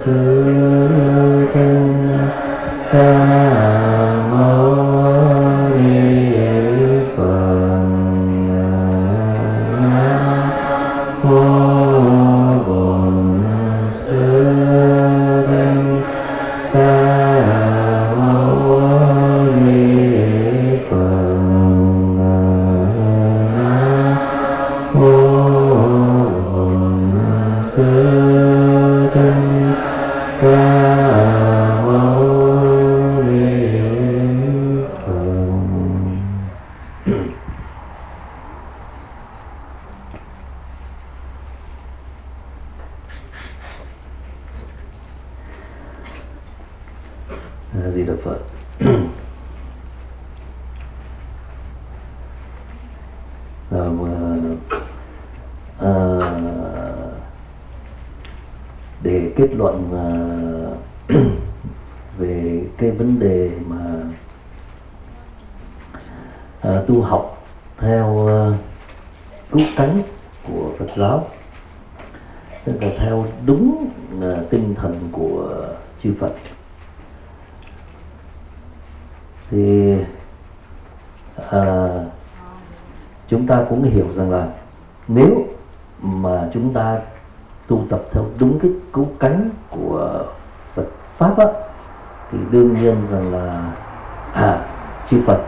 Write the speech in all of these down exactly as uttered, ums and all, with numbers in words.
Di Đà Phật. À, để kết luận à, về cái vấn đề mà à, tu học theo à, cứu cánh của Phật giáo, tức là theo đúng à, tinh thần của chư Phật, thì à, chúng ta cũng hiểu rằng là nếu mà chúng ta tu tập theo đúng cái cứu cánh của Phật Pháp á, thì đương nhiên rằng là à, chư Phật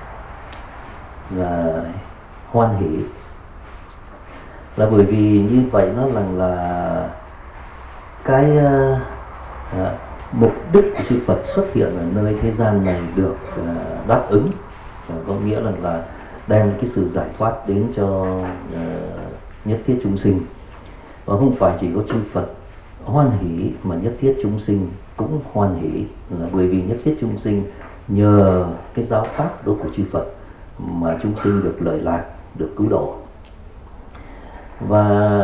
là hoan hỷ, là bởi vì như vậy nó là là cái à, mục đích của chư Phật xuất hiện ở nơi thế gian này được à, đáp ứng, và có nghĩa là là đem cái sự giải thoát đến cho à, nhất thiết chúng sinh. Và không phải chỉ có chư Phật hoan hỷ mà nhất thiết chúng sinh cũng hoan hỷ, là bởi vì nhất thiết chúng sinh nhờ cái giáo pháp đó của chư Phật mà chúng sinh được lợi lạc, được cứu độ. Và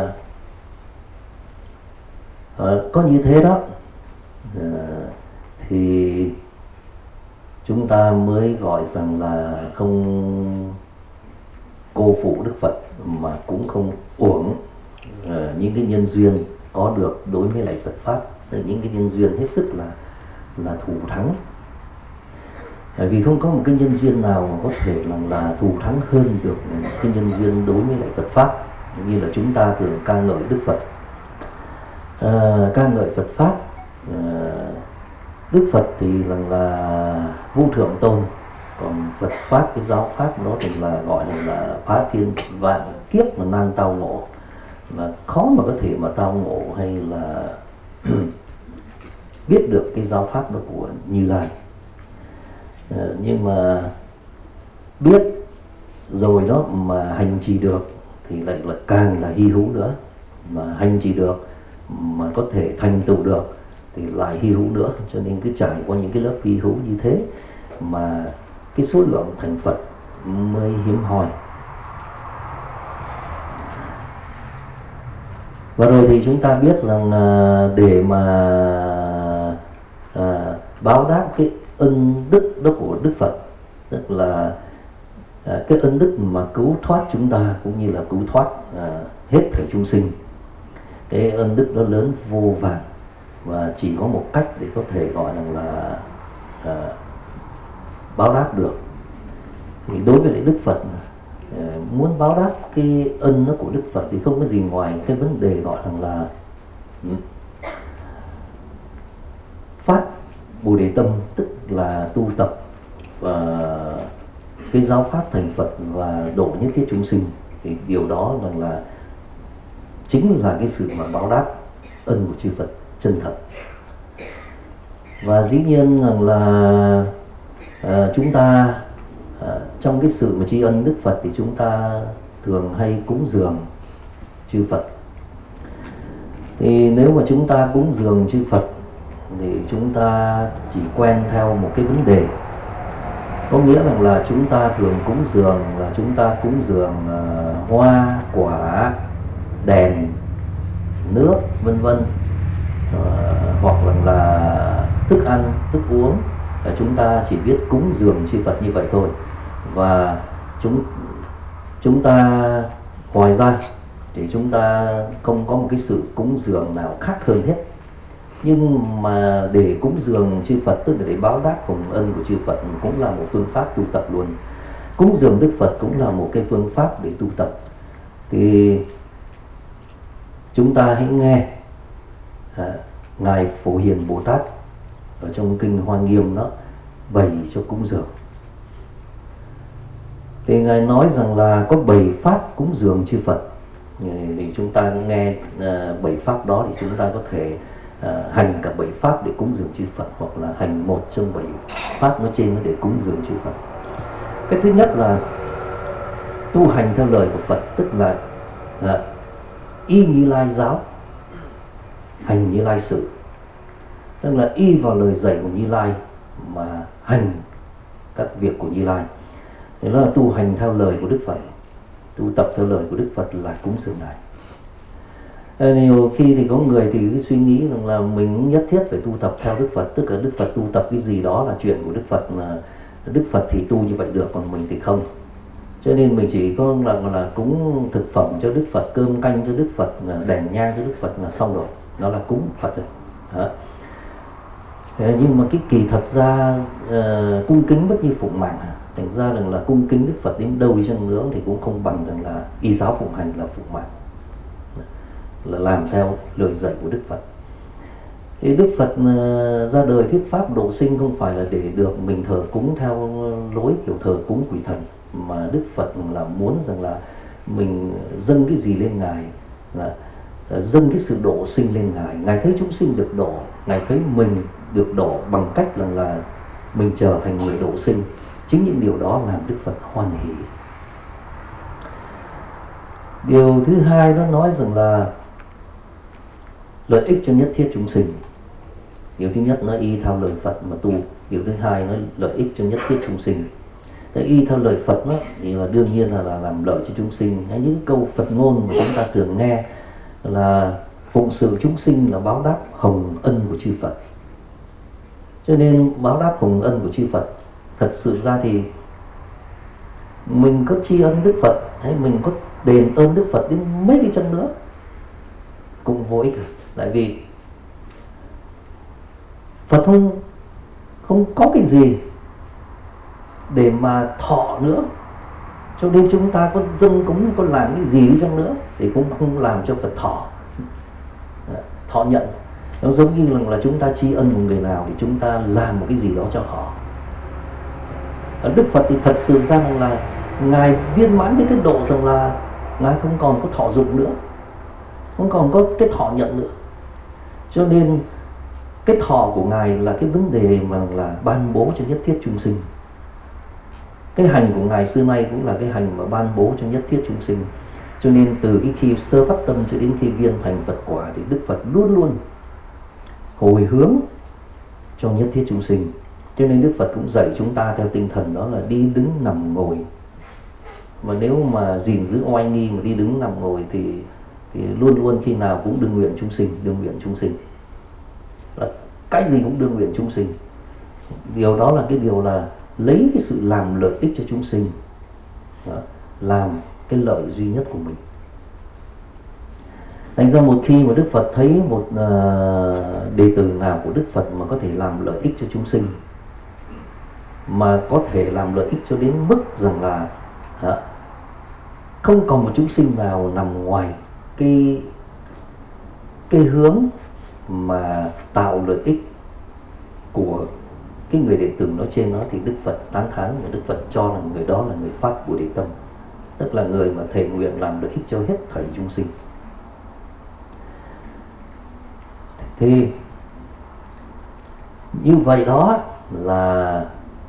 à, có như thế đó à, thì chúng ta mới gọi rằng là không cô phụ Đức Phật, mà cũng không uổng uh, những cái nhân duyên có được đối với lại Phật Pháp, từ những cái nhân duyên hết sức là là thù thắng. Bởi vì không có một cái nhân duyên nào mà có thể là, là thù thắng hơn được cái nhân duyên đối với lại Phật Pháp. Như là chúng ta thường ca ngợi Đức Phật, uh, ca ngợi Phật Pháp. Uh, Đức Phật thì là, là vô thượng tôn, còn Phật Pháp, cái giáo Pháp đó thì là gọi là, là phá thiên vạn kiếp mà nan tao ngộ, là khó mà có thể mà tao ngộ hay là biết được cái giáo Pháp đó của Như Lai. À, nhưng mà biết rồi đó mà hành trì được thì lại là càng là hy hữu nữa, mà hành trì được mà có thể thành tựu được thì lại hy hữu nữa. Cho nên cứ trải qua những cái lớp hy hữu như thế mà cái số lượng thành Phật mới hiếm hoi. Và rồi thì chúng ta biết rằng để mà à, báo đáp cái ân đức đó của Đức Phật, tức là à, cái ân đức mà cứu thoát chúng ta cũng như là cứu thoát à, hết thảy chúng sinh, cái ân đức đó lớn vô vàn, và chỉ có một cách để có thể gọi rằng là à, báo đáp được. Thì đối với lại Đức Phật, à, muốn báo đáp cái ân đó của Đức Phật thì không có gì ngoài cái vấn đề gọi rằng là phát Bồ Đề tâm, tức là tu tập và cái giáo pháp thành Phật và độ nhất thiết chúng sinh. Thì điều đó rằng là chính là cái sự mà báo đáp ân của chư Phật chân thật. Và dĩ nhiên rằng là à, chúng ta à, trong cái sự mà tri ân Đức Phật thì chúng ta thường hay cúng dường chư Phật. Thì nếu mà chúng ta cúng dường chư Phật thì chúng ta chỉ quen theo một cái vấn đề, có nghĩa rằng là chúng ta thường cúng dường là chúng ta cúng dường uh, hoa, quả, đèn, nước, vân vân, uh, hoặc là, là thức ăn, thức uống. Là chúng ta chỉ biết cúng dường chư Phật như vậy thôi. Và chúng chúng ta ngoài ra thì chúng ta không có một cái sự cúng dường nào khác hơn hết. Nhưng mà để cúng dường chư Phật, tức là để báo đáp hồng ân của chư Phật, cũng là một phương pháp tu tập luôn. Cúng dường Đức Phật cũng là một cái phương pháp để tu tập. Thì chúng ta hãy nghe à, Ngài Phổ Hiền Bồ Tát ở trong kinh Hoa Nghiêm nó bày cho cúng dường. Thì Ngài nói rằng là có bảy pháp cúng dường chư Phật. Thì chúng ta nghe uh, bảy pháp đó thì chúng ta có thể uh, hành cả bảy pháp để cúng dường chư Phật, hoặc là hành một trong bảy pháp nói trên để cúng dường chư Phật. Cái thứ nhất là tu hành theo lời của Phật, tức là uh, y Như Lai giáo, hành Như Lai sự, tức là y vào lời dạy của Như Lai mà hành các việc của Như Lai. Thế đó là tu hành theo lời của Đức Phật, tu tập theo lời của Đức Phật là cúng dường Ngài. Nhiều khi thì có người thì cái suy nghĩ rằng là mình nhất thiết phải tu tập theo Đức Phật, tức là Đức Phật tu tập cái gì đó là chuyện của Đức Phật, là Đức Phật thì tu như vậy được, còn mình thì không. Cho nên mình chỉ có là, là cúng thực phẩm cho Đức Phật, cơm canh cho Đức Phật, đèn nhang cho Đức Phật là xong rồi, đó là cúng Phật rồi. Đó. Thế nhưng mà cái kỳ thật ra uh, cung kính bất như phụng mạng, thành ra rằng là cung kính Đức Phật đến đâu đi chăng nữa thì cũng không bằng rằng là y giáo phụng hành là phụng mạng, là làm theo lời dạy của Đức Phật. Thì Đức Phật uh, ra đời thuyết pháp độ sinh không phải là để được mình thờ cúng theo lối kiểu thờ cúng quỷ thần, mà Đức Phật là muốn rằng là mình dâng cái gì lên Ngài, là dâng cái sự độ sinh lên Ngài. Ngài thấy chúng sinh được độ, Ngài thấy mình được độ bằng cách là, là mình trở thành người độ sinh. Chính những điều đó làm Đức Phật hoan hỷ. Điều thứ hai nó nói rằng là lợi ích cho nhất thiết chúng sinh. Điều thứ nhất nó y theo lời Phật mà tu. Điều thứ hai nó lợi ích cho nhất thiết chúng sinh. Thế y theo lời Phật đó, thì là đương nhiên là, là làm lợi cho chúng sinh. Hay những câu Phật ngôn mà chúng ta thường nghe là phụng sự chúng sinh là báo đáp hồng ân của chư Phật. Cho nên báo đáp hồng ân của chư Phật, thật sự ra thì mình có tri ân Đức Phật hay mình có đền ơn Đức Phật đến mấy đi chăng nữa cũng vô ích. Tại vì Phật không không có cái gì để mà thọ nữa, cho nên chúng ta có dâng cúng, có làm cái gì đi chăng nữa thì cũng không làm cho Phật thọ thọ nhận. Nó giống như là, là chúng ta tri ân một người nào thì chúng ta làm một cái gì đó cho họ. Đức Phật thì thật sự ra là Ngài viên mãn đến cái độ rằng là Ngài không còn có thọ dụng nữa, không còn có cái thọ nhận nữa. Cho nên cái thọ của Ngài là cái vấn đề mà là ban bố cho nhất thiết chúng sinh. Cái hành của Ngài xưa nay cũng là cái hành mà ban bố cho nhất thiết chúng sinh. Cho nên từ cái khi sơ phát tâm cho đến khi viên thành Phật quả thì Đức Phật luôn luôn hồi hướng cho nhất thiết chúng sinh. Cho nên Đức Phật cũng dạy chúng ta theo tinh thần đó là đi đứng nằm ngồi. Mà nếu mà gìn giữ oai nghi mà đi đứng nằm ngồi thì thì luôn luôn khi nào cũng đương nguyện chúng sinh, đương nguyện chúng sinh. Là cái gì cũng đương nguyện chúng sinh. Điều đó là cái điều là lấy cái sự làm lợi ích cho chúng sinh, đó, làm cái lợi duy nhất của mình. Thành ra một khi mà Đức Phật thấy một uh, đệ tử nào của Đức Phật mà có thể làm lợi ích cho chúng sinh, mà có thể làm lợi ích cho đến mức rằng là uh, không còn một chúng sinh nào nằm ngoài cái cái hướng mà tạo lợi ích của cái người đệ tử nói trên đó, thì Đức Phật tán thán và Đức Phật cho là người đó là người phát Bồ Đề Tâm, tức là người mà thệ nguyện làm lợi ích cho hết thảy chúng sinh. Thì như vậy đó là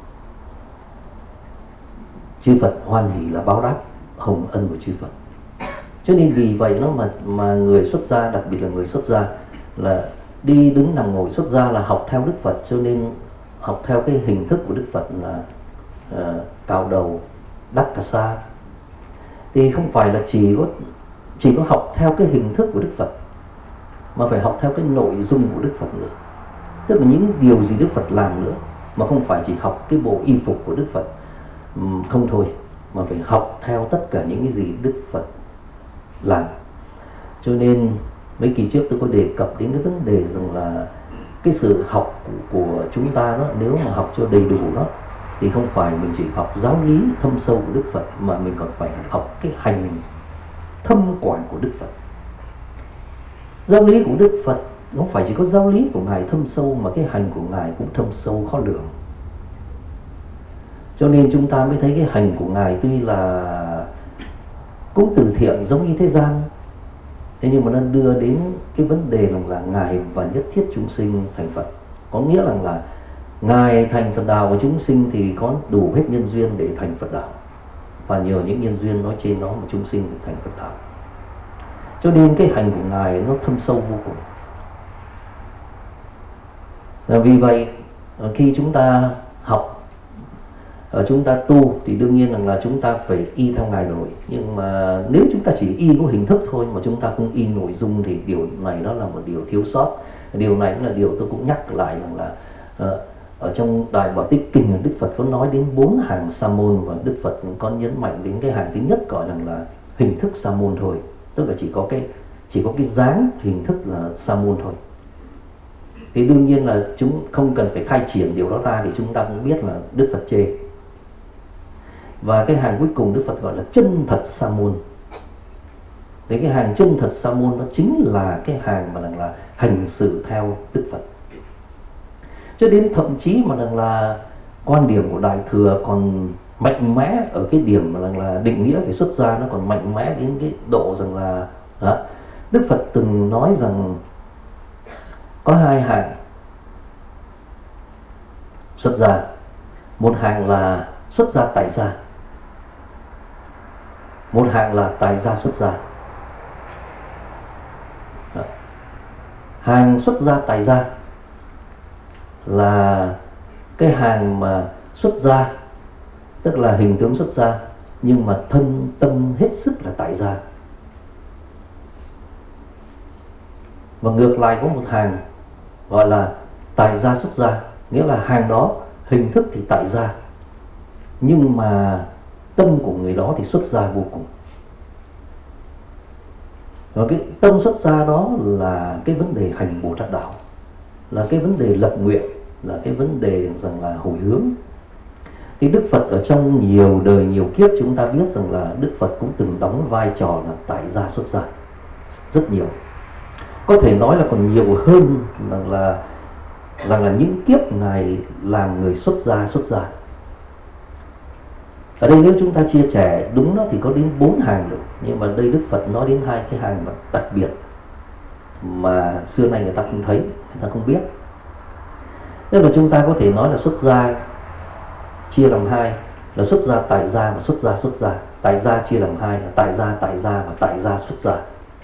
chư Phật hoan hỷ là báo đáp hồng ân của chư Phật. Cho nên vì vậy đó mà mà người xuất gia, đặc biệt là người xuất gia, là đi đứng nằm ngồi xuất gia là học theo Đức Phật. Cho nên học theo cái hình thức của Đức Phật là uh, cạo đầu, đắc cà sa. Thì không phải là chỉ có chỉ có học theo cái hình thức của Đức Phật, mà phải học theo cái nội dung của Đức Phật nữa. Tức là những điều gì Đức Phật làm nữa, mà không phải chỉ học cái bộ y phục của Đức Phật um, không thôi, mà phải học theo tất cả những cái gì Đức Phật làm. Cho nên mấy kỳ trước tôi có đề cập đến cái vấn đề rằng là cái sự học của, của chúng ta đó, nếu mà học cho đầy đủ đó thì không phải mình chỉ học giáo lý thâm sâu của Đức Phật, mà mình còn phải học cái hành thâm quản của Đức Phật. Giáo lý của Đức Phật không phải chỉ có giáo lý của Ngài thâm sâu, mà cái hành của Ngài cũng thâm sâu khó lường. Cho nên chúng ta mới thấy cái hành của Ngài tuy là cũng từ thiện giống như thế gian, thế nhưng mà nó đưa đến cái vấn đề rằng là Ngài và nhất thiết chúng sinh thành Phật. Có nghĩa rằng là Ngài thành Phật đạo và chúng sinh thì có đủ hết nhân duyên để thành Phật đạo, và nhờ những nhân duyên nói trên đó mà chúng sinh được thành Phật đạo. Cho nên cái hành của Ngài nó thâm sâu vô cùng. Và vì vậy khi chúng ta học, chúng ta tu thì đương nhiên rằng là chúng ta phải y theo Ngài rồi. Nhưng mà nếu chúng ta chỉ y có hình thức thôi mà chúng ta không y nội dung thì điều này đó là một điều thiếu sót. Điều này cũng là điều tôi cũng nhắc lại rằng là ở trong Đại Bảo Tích Kinh, Đức Phật có nói đến bốn hàng sa môn, và Đức Phật cũng có nhấn mạnh đến cái hàng thứ nhất gọi rằng là hình thức sa môn thôi, tức là chỉ có cái chỉ có cái dáng hình thức là sa môn thôi. Thì đương nhiên là chúng không cần phải khai triển điều đó ra thì chúng ta cũng biết là Đức Phật chê. Và cái hàng cuối cùng Đức Phật gọi là chân thật sa môn. Thế cái hàng chân thật sa môn nó chính là cái hàng mà rằng là hành xử theo Đức Phật. Cho đến thậm chí mà rằng là quan điểm của Đại Thừa còn mạnh mẽ ở cái điểm mà rằng là định nghĩa về xuất gia, nó còn mạnh mẽ đến cái độ rằng là đó, Đức Phật từng nói rằng có hai hàng xuất gia. Một hàng là xuất gia tại gia, một hàng là tại gia xuất gia. Đó. Hàng xuất gia tại gia là cái hàng mà xuất gia, tức là hình tướng xuất gia, nhưng mà thân tâm hết sức là tại gia. Và ngược lại có một hàng gọi là tại gia xuất gia, nghĩa là hàng đó hình thức thì tại gia, nhưng mà tâm của người đó thì xuất gia vô cùng. Và cái tâm xuất gia đó là cái vấn đề hành Bồ Tát đạo, là cái vấn đề lập nguyện, là cái vấn đề rằng là hồi hướng. Thì Đức Phật ở trong nhiều đời nhiều kiếp chúng ta biết rằng là Đức Phật cũng từng đóng vai trò là tại gia xuất gia rất nhiều. Có thể nói là còn nhiều hơn rằng là rằng là những kiếp Ngài làm người xuất gia xuất gia. Ở đây nếu chúng ta chia sẻ đúng đó thì có đến bốn hàng được, nhưng mà đây Đức Phật nói đến hai cái hàng mà đặc biệt mà xưa nay người ta không thấy, người ta không biết. Nên là chúng ta có thể nói là xuất gia chia làm hai, là xuất gia tại gia và xuất gia xuất gia. Tại gia chia làm hai là tại gia tại gia và tại gia xuất gia.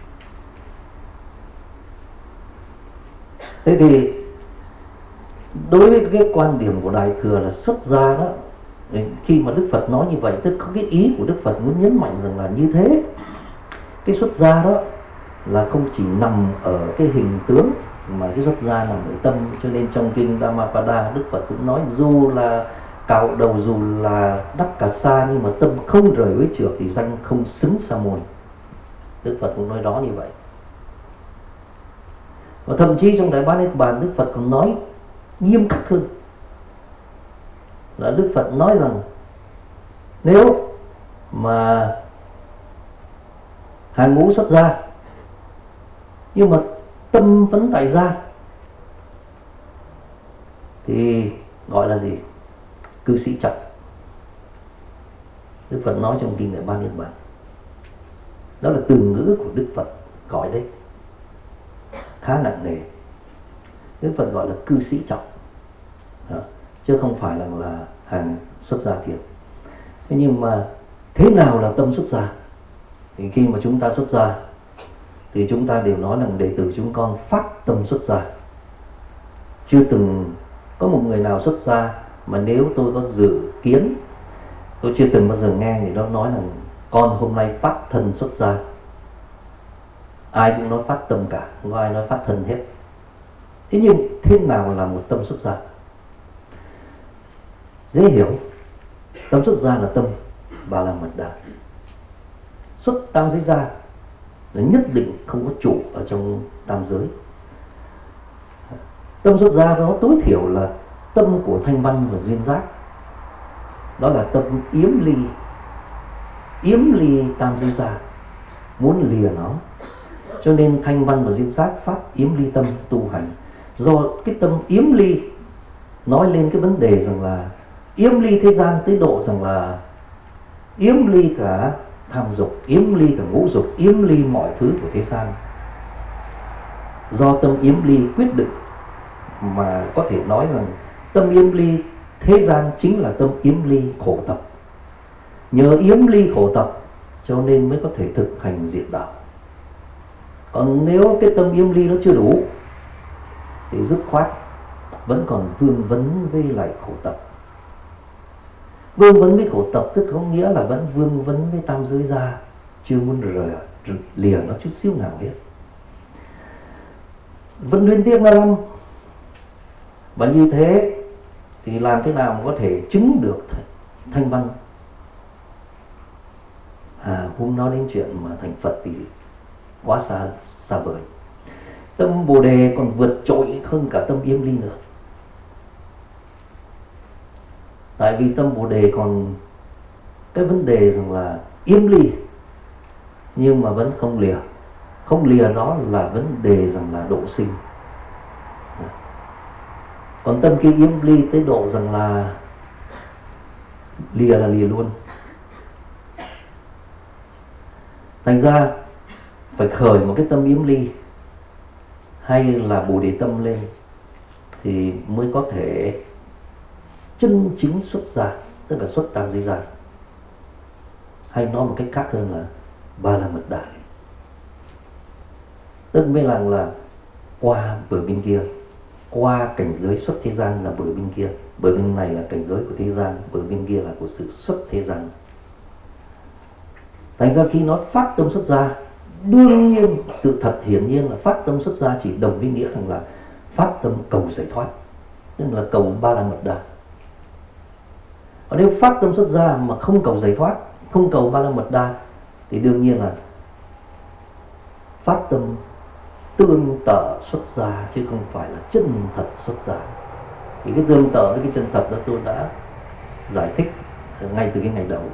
Thế thì đối với cái quan điểm của Đại Thừa là xuất gia đó, khi mà Đức Phật nói như vậy, tức có cái ý của Đức Phật muốn nhấn mạnh rằng là như thế. Cái xuất gia đó là không chỉ nằm ở cái hình tướng, mà cái xuất gia nằm ở tâm. Cho nên trong kinh Dhammapada Đức Phật cũng nói dù là cạo đầu, dù là đắp cà sa, nhưng mà tâm không rời với trược thì danh không xứng sa môn. Đức Phật cũng nói đó như vậy. Và thậm chí trong Đại Bát Niết Bàn Đức Phật còn nói nghiêm khắc hơn, là Đức Phật nói rằng nếu mà hàng ngũ xuất gia nhưng mà tâm vẫn tại gia thì gọi là gì? Cư sĩ trọng. Đức Phật nói trong kinh Đại Bát Niết Bàn. Đó là từ ngữ của Đức Phật gọi đấy, khá nặng nề. Đức Phật gọi là cư sĩ trọng đó, chứ không phải là, là hàng xuất gia thiệt. Thế nhưng mà thế nào là tâm xuất gia? Thì khi mà chúng ta xuất gia thì chúng ta đều nói rằng đệ tử chúng con phát tâm xuất gia. Chưa từng có một người nào xuất gia mà nếu tôi có dự kiến, tôi chưa từng bao giờ nghe người đó nói rằng con hôm nay phát thân xuất gia. Ai cũng nói phát tâm cả, không có ai nói phát thân hết. Thế nhưng thế nào là một tâm xuất gia? Dễ hiểu. Tâm xuất gia là tâm Ba La Mật Đa. Xuất tam giới gia là nhất định không có chủ ở trong tam giới. Tâm xuất gia đó tối thiểu là tâm của thanh văn và duyên giác, đó là tâm yếm ly, yếm ly tam giới gia, muốn lìa nó. Cho nên thanh văn và duyên giác phát yếm ly tâm tu hành. Do cái tâm yếm ly nói lên cái vấn đề rằng là yếm ly thế gian tới độ rằng là yếm ly cả tham dục, yếm ly cả ngũ dục, yếm ly mọi thứ của thế gian. Do tâm yếm ly quyết định mà có thể nói rằng tâm yếm ly thế gian chính là tâm yếm ly khổ tập. Nhờ yếm ly khổ tập cho nên mới có thể thực hành diệt đạo. Còn nếu cái tâm yếm ly nó chưa đủ thì dứt khoát vẫn còn vương vấn với lại khổ tập. Vương vấn với khổ tập tức có nghĩa là vẫn vương vấn với tam giới gia, chưa muốn rời lìa nó chút xíu nào hết, vẫn liên tiếp năm. Và như thế thì làm thế nào mà có thể chứng được thanh văn? À, hôm nói đến chuyện mà thành Phật thì quá xa xa vời. Tâm Bồ Đề còn vượt trội hơn cả tâm yếm ly nữa. Tại vì tâm Bồ Đề còn cái vấn đề rằng là yếm ly nhưng mà vẫn không lìa. Không lìa đó là vấn đề rằng là độ sinh. Còn tâm kia yếm ly tới độ rằng là lìa là lìa luôn. Thành ra phải khởi một cái tâm yếm ly hay là Bồ Đề tâm lên thì mới có thể chân chính xuất gia, tức là xuất tam giới gia. Hay nói một cách khác hơn là Ba La Mật Đa. Tức mới rằng là qua bờ bên kia, qua cảnh giới xuất thế gian là bờ bên kia, bờ bên này là cảnh giới của thế gian, bờ bên kia là của sự xuất thế gian. Thành ra khi nói phát tâm xuất gia, đương nhiên sự thật hiển nhiên là phát tâm xuất gia chỉ đồng với nghĩa rằng là phát tâm cầu giải thoát, tức là cầu Ba La Mật Đa. Còn nếu phát tâm xuất gia mà không cầu giải thoát, không cầu Ba La Mật Đa thì đương nhiên là phát tâm tương tự xuất gia chứ không phải là chân thật xuất gia. Thì cái tương tự với cái chân thật đó tôi đã giải thích ngay từ cái ngày đầu.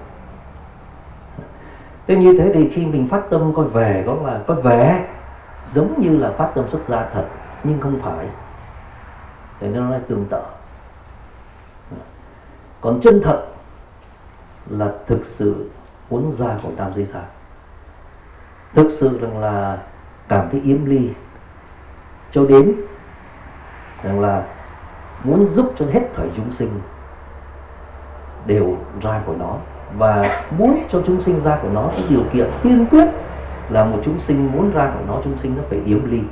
Thế như thế thì khi mình phát tâm coi về có là coi vẻ giống như là phát tâm xuất gia thật, nhưng không phải. Thế nên nó là tương tự. Còn chân thật là thực sự muốn ra khỏi tam giới gia, thực sự rằng là cảm thấy yếm ly cho đến rằng là muốn giúp cho hết thảy chúng sinh đều ra khỏi nó, và muốn cho chúng sinh ra khỏi nó, cái điều kiện tiên quyết là một chúng sinh muốn ra khỏi nó, chúng sinh nó phải yếm ly.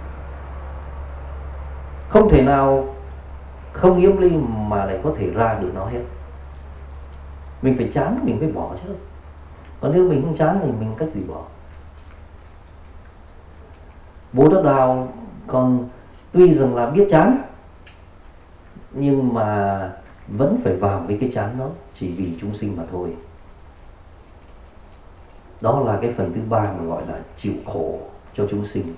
Không thể nào không yếm ly mà lại có thể ra được nó hết. Mình phải chán mình mới bỏ chứ. Còn nếu mình không chán thì mình cách gì bỏ? Bố Đắc Đạo còn tuy rằng là biết chán nhưng mà vẫn phải vào với cái chán đó chỉ vì chúng sinh mà thôi. Đó là cái phần thứ ba mà gọi là chịu khổ cho chúng sinh.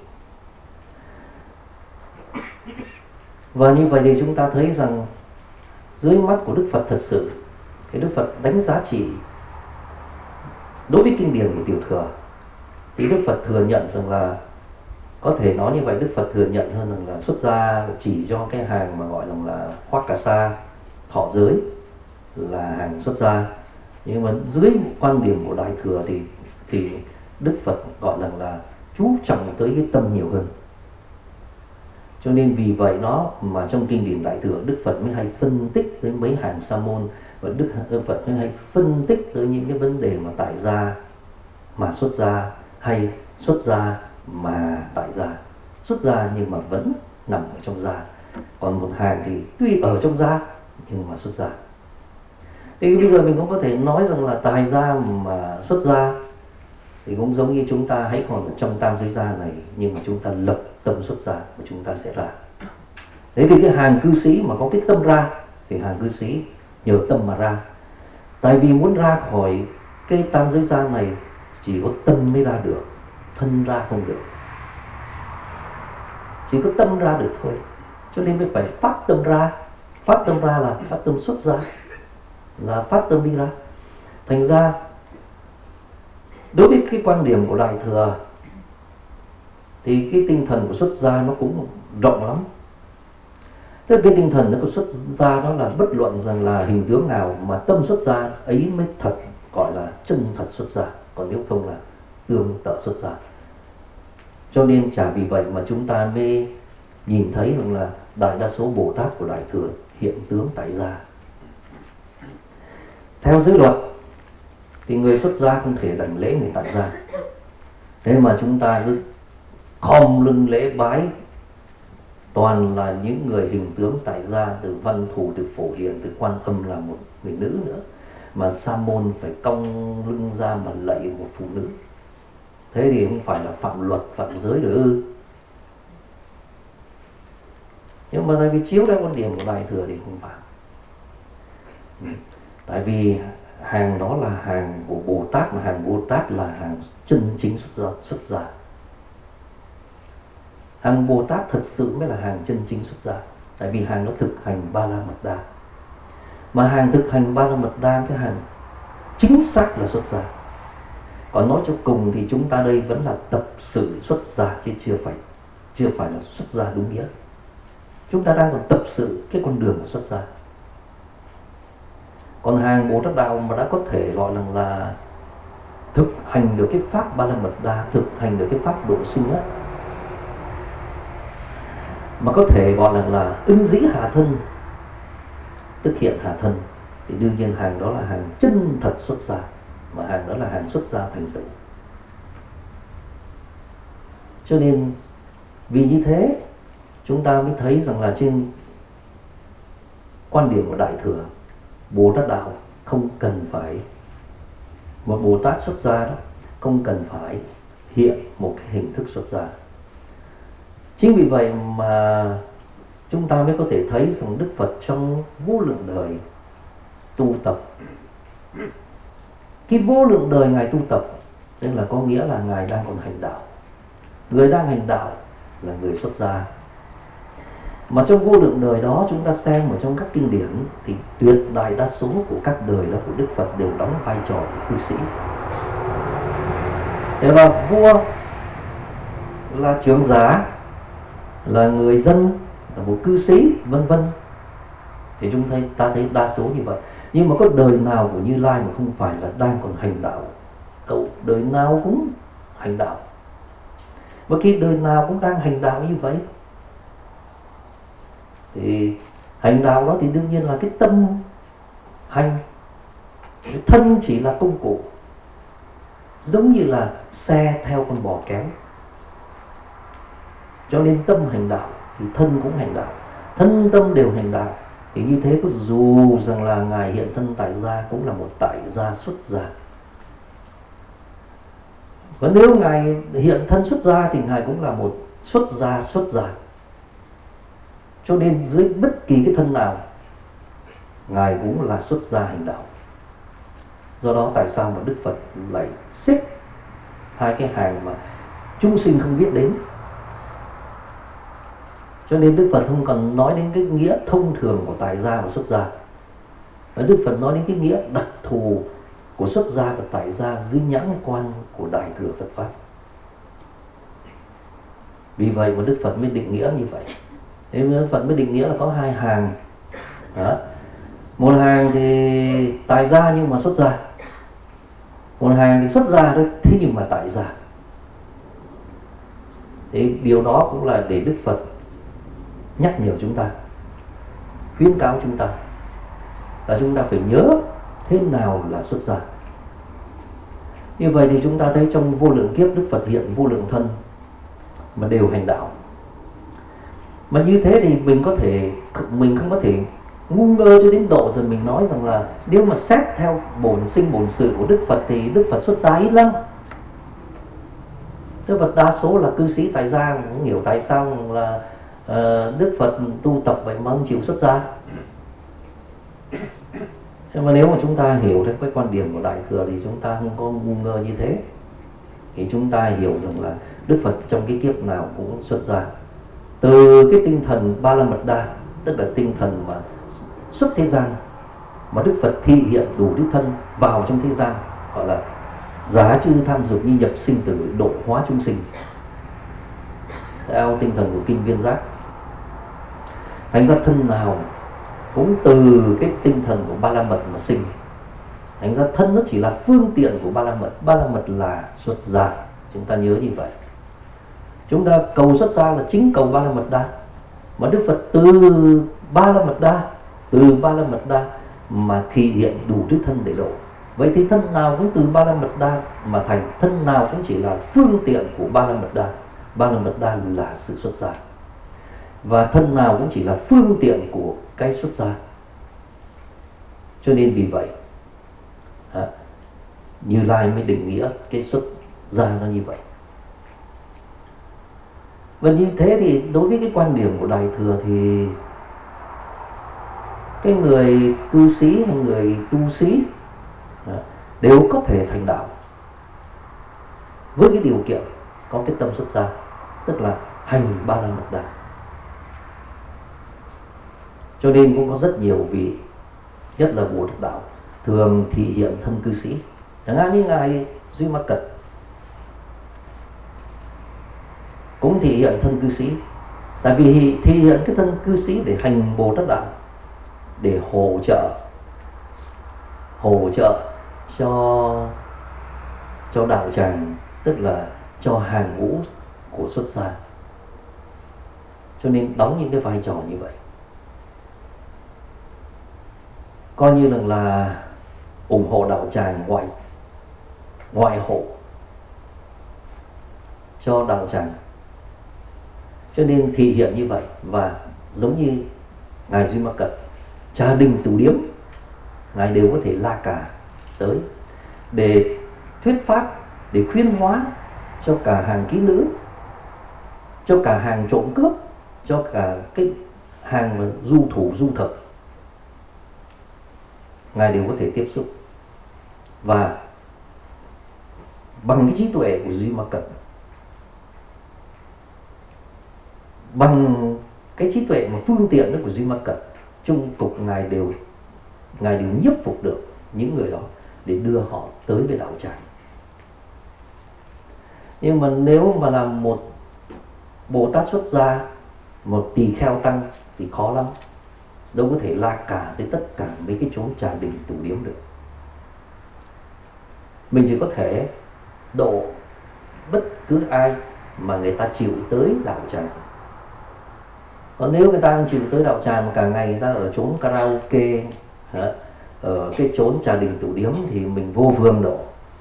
Và như vậy thì chúng ta thấy rằng dưới mắt của Đức Phật thật sự, thì Đức Phật đánh giá trị đối với kinh điển của Tiểu Thừa thì Đức Phật thừa nhận rằng là, có thể nói như vậy, Đức Phật thừa nhận hơn rằng là xuất gia chỉ cho cái hàng mà gọi là Hoắc Cà Sa, thọ giới là hàng xuất gia. Nhưng mà dưới quan điểm của Đại Thừa thì thì Đức Phật gọi rằng là chú trọng tới cái tâm nhiều hơn. Cho nên vì vậy đó mà trong kinh điển Đại Thừa Đức Phật mới hay phân tích tới mấy hàng sa môn, và Đức, Đức Phật mới hay phân tích tới những cái vấn đề mà tại gia mà xuất gia, hay xuất gia mà tại gia. Xuất gia nhưng mà vẫn nằm ở trong gia. Còn một hàng thì tuy ở trong gia nhưng mà xuất gia. Thì bây giờ mình cũng có thể nói rằng là tại gia mà xuất gia thì cũng giống như chúng ta hãy còn ở trong tam giới gia này, nhưng mà chúng ta lập tâm xuất gia và chúng ta sẽ ra. Thế thì cái hàng cư sĩ mà có cái tâm ra thì hàng cư sĩ nhờ tâm mà ra. Tại vì muốn ra khỏi cái tam giới gia này chỉ có tâm mới ra được, thân ra không được. Chỉ có tâm ra được thôi. cho nên mới phải phát tâm ra. Phát tâm ra là phát tâm xuất gia, là phát tâm đi ra. Thành ra đối với cái quan điểm của Đại Thừa thì cái tinh thần của xuất gia nó cũng rộng lắm. Tức là cái tinh thần của xuất gia đó là bất luận rằng là hình tướng nào mà tâm xuất gia ấy mới thật gọi là chân thật xuất gia, còn nếu không là tương tự xuất gia. Cho nên chả vì vậy mà chúng ta mới nhìn thấy rằng là đại đa số Bồ Tát của Đại Thừa hiện tướng tại gia. Theo giới luật thì người xuất gia không thể đảnh lễ người tại gia, thế mà chúng ta cứ khom lưng lễ bái toàn là những người hình tướng tại gia, từ Văn Thù, từ Phổ Hiền, từ Quan Âm là một người nữ nữa, mà Sa môn phải cong lưng ra mà lạy một phụ nữ. Thế thì không phải là phạm luật, phạm giới rồi ư? Nhưng mà tại vì chiếu theo quan điểm của Đại Thừa thì không phải. Tại vì hàng đó là hàng của Bồ Tát, mà hàng Bồ Tát là hàng chân chính xuất gia, xuất gia. Hàng Bồ Tát thật sự mới là hàng chân chính xuất gia. Tại vì hàng nó thực hành Ba La Mật Đa. Mà hàng thực hành Ba La Mật Đa cái hàng chính xác là xuất gia. Còn nói cho cùng thì chúng ta đây vẫn là tập sự xuất gia, chứ chưa phải chưa phải là xuất gia đúng nghĩa. Chúng ta đang còn tập sự cái con đường của xuất gia. Còn hàng Bồ Tát Đạo mà đã có thể gọi là, là thực hành được cái pháp Ba La Mật Đa, thực hành được cái pháp độ sinh á, mà có thể gọi là là ứng dĩ hạ thân, tức hiện hạ thân, thì đương nhiên hàng đó là hàng chân thật xuất gia, mà hàng đó là hàng xuất gia thành tựu. Cho nên vì như thế chúng ta mới thấy rằng là trên quan điểm của Đại Thừa, Bồ Tát Đạo không cần phải, một Bồ Tát xuất gia đó không cần phải hiện một cái hình thức xuất gia. Chính vì vậy mà chúng ta mới có thể thấy rằng Đức Phật trong vô lượng đời tu tập, cái vô lượng đời Ngài tu tập tức là có nghĩa là Ngài đang còn hành đạo. Người đang hành đạo là người xuất gia. Mà trong vô lượng đời đó chúng ta xem ở trong các kinh điển thì tuyệt đại đa số của các đời đó của Đức Phật đều đóng vai trò của cư sĩ. Thế là vua, là trưởng giả, là người dân, là một cư sĩ, vân vân. Thì chúng thấy, ta thấy đa số như vậy. Nhưng mà có đời nào của Như Lai mà không phải là đang còn hành đạo? Cậu đời nào cũng hành đạo. Và khi đời nào cũng đang hành đạo như vậy thì hành đạo đó thì đương nhiên là cái tâm hành, cái thân chỉ là công cụ, giống như là xe theo con bò kéo. Cho nên tâm hành đạo thì thân cũng hành đạo, thân tâm đều hành đạo. Thì như thế có dù rằng là Ngài hiện thân tại gia cũng là một tại gia xuất gia. Và nếu Ngài hiện thân xuất gia thì Ngài cũng là một xuất gia xuất gia. Cho nên dưới bất kỳ cái thân nào Ngài cũng là xuất gia hành đạo. Do đó tại sao mà Đức Phật lại xếp hai cái hàng mà chúng sinh không biết đến? Cho nên Đức Phật không cần nói đến cái nghĩa thông thường của tại gia và xuất gia, và Đức Phật nói đến cái nghĩa đặc thù của xuất gia và tại gia dưới nhãn quan của Đại Thừa Phật Pháp. Vì vậy mà Đức Phật mới định nghĩa như vậy. Thế Đức Phật mới định nghĩa là có hai hàng đó. Một hàng thì tại gia nhưng mà xuất gia, một hàng thì xuất gia thôi, thế nhưng mà tại gia. Thì điều đó cũng là để Đức Phật nhắc nhở chúng ta, khuyến cáo chúng ta là chúng ta phải nhớ thế nào là xuất gia. Như vậy thì chúng ta thấy trong vô lượng kiếp Đức Phật hiện vô lượng thân mà đều hành đạo. Mà như thế thì mình có thể mình không có thể ngu ngơ cho đến độ rồi mình nói rằng là nếu mà xét theo bổn sinh bổn sự của Đức Phật thì Đức Phật xuất gia ít lắm. Đức Phật đa số là cư sĩ tại gia, cũng hiểu tại sao là uh, Đức Phật tu tập vậy mà không chịu xuất gia. Nhưng mà nếu mà chúng ta hiểu theo cái quan điểm của Đại Thừa thì chúng ta không có ngu ngơ như thế. Thì chúng ta hiểu rằng là Đức Phật trong cái kiếp nào cũng xuất gia. Từ cái tinh thần Ba La Mật Đa, tức là tinh thần mà xuất thế gian, mà Đức Phật thị hiện đủ đích thân vào trong thế gian, gọi là giá chư tham dục như nhập sinh tử, độ hóa chúng sinh, theo tinh thần của kinh Viên Giác. Thành ra thân nào cũng từ cái tinh thần của Ba La Mật mà sinh. Thành ra thân nó chỉ là phương tiện của Ba La Mật. Ba La Mật là xuất gia, chúng ta nhớ như vậy. Chúng ta cầu xuất gia là chính cầu Ba La Mật Đa, mà Đức Phật từ Ba La Mật Đa, từ Ba La Mật Đa mà thị hiện đủ đích thân để độ. Vậy thì thân nào cũng từ Ba La Mật Đa mà thành, thân nào cũng chỉ là phương tiện của Ba La Mật Đa. Ba La Mật Đa là sự xuất gia, và thân nào cũng chỉ là phương tiện của cái xuất gia. Cho nên vì vậy à, Như Lai mới định nghĩa cái xuất gia nó như vậy. Và như thế thì đối với cái quan điểm của Đại Thừa thì cái người cư sĩ hay người tu sĩ đều có thể thành đạo với cái điều kiện có cái tâm xuất gia, tức là hành Ba La Mật Đa. Cho nên cũng có rất nhiều vị, nhất là Bồ Tát Đạo, thường thị hiện thân cư sĩ. Chẳng hạn như ngài Duy Ma Cật cũng thị hiện thân cư sĩ, tại vì thị hiện cái thân cư sĩ để hành Bồ Tát Đạo, để hỗ trợ hỗ trợ cho cho đạo tràng, tức là cho hàng ngũ của xuất gia. Cho nên đóng những cái vai trò như vậy, coi như là, là ủng hộ đạo tràng, ngoại ngoại hộ cho đạo tràng. Cho nên thị hiện như vậy. Và giống như ngài Duy Ma Cật, Trà Đình Tửu Điếm, ngài đều có thể la cà tới để thuyết pháp, để khuyên hóa cho cả hàng kỹ nữ, cho cả hàng trộm cướp, cho cả cái hàng mà du thủ du thực, ngài đều có thể tiếp xúc. Và bằng cái trí tuệ của Duy Ma Cật, bằng cái trí tuệ mà phương tiện đó của Duy Ma Cật, chung cục ngài đều ngài đều nhiếp phục được những người đó để đưa họ tới với đạo tràng. Nhưng mà nếu mà là một Bồ Tát xuất gia, một tỳ kheo tăng thì khó lắm, đâu có thể la cả tới tất cả mấy cái chốn Trà Đình Tửu Điếm được. Mình chỉ có thể độ bất cứ ai mà người ta chịu tới đạo tràng. Còn nếu người ta chịu tới đạo tràng mà cả ngày người ta ở chốn karaoke, ở cái chốn Trà Đình Tửu Điếm thì mình vô phương độ,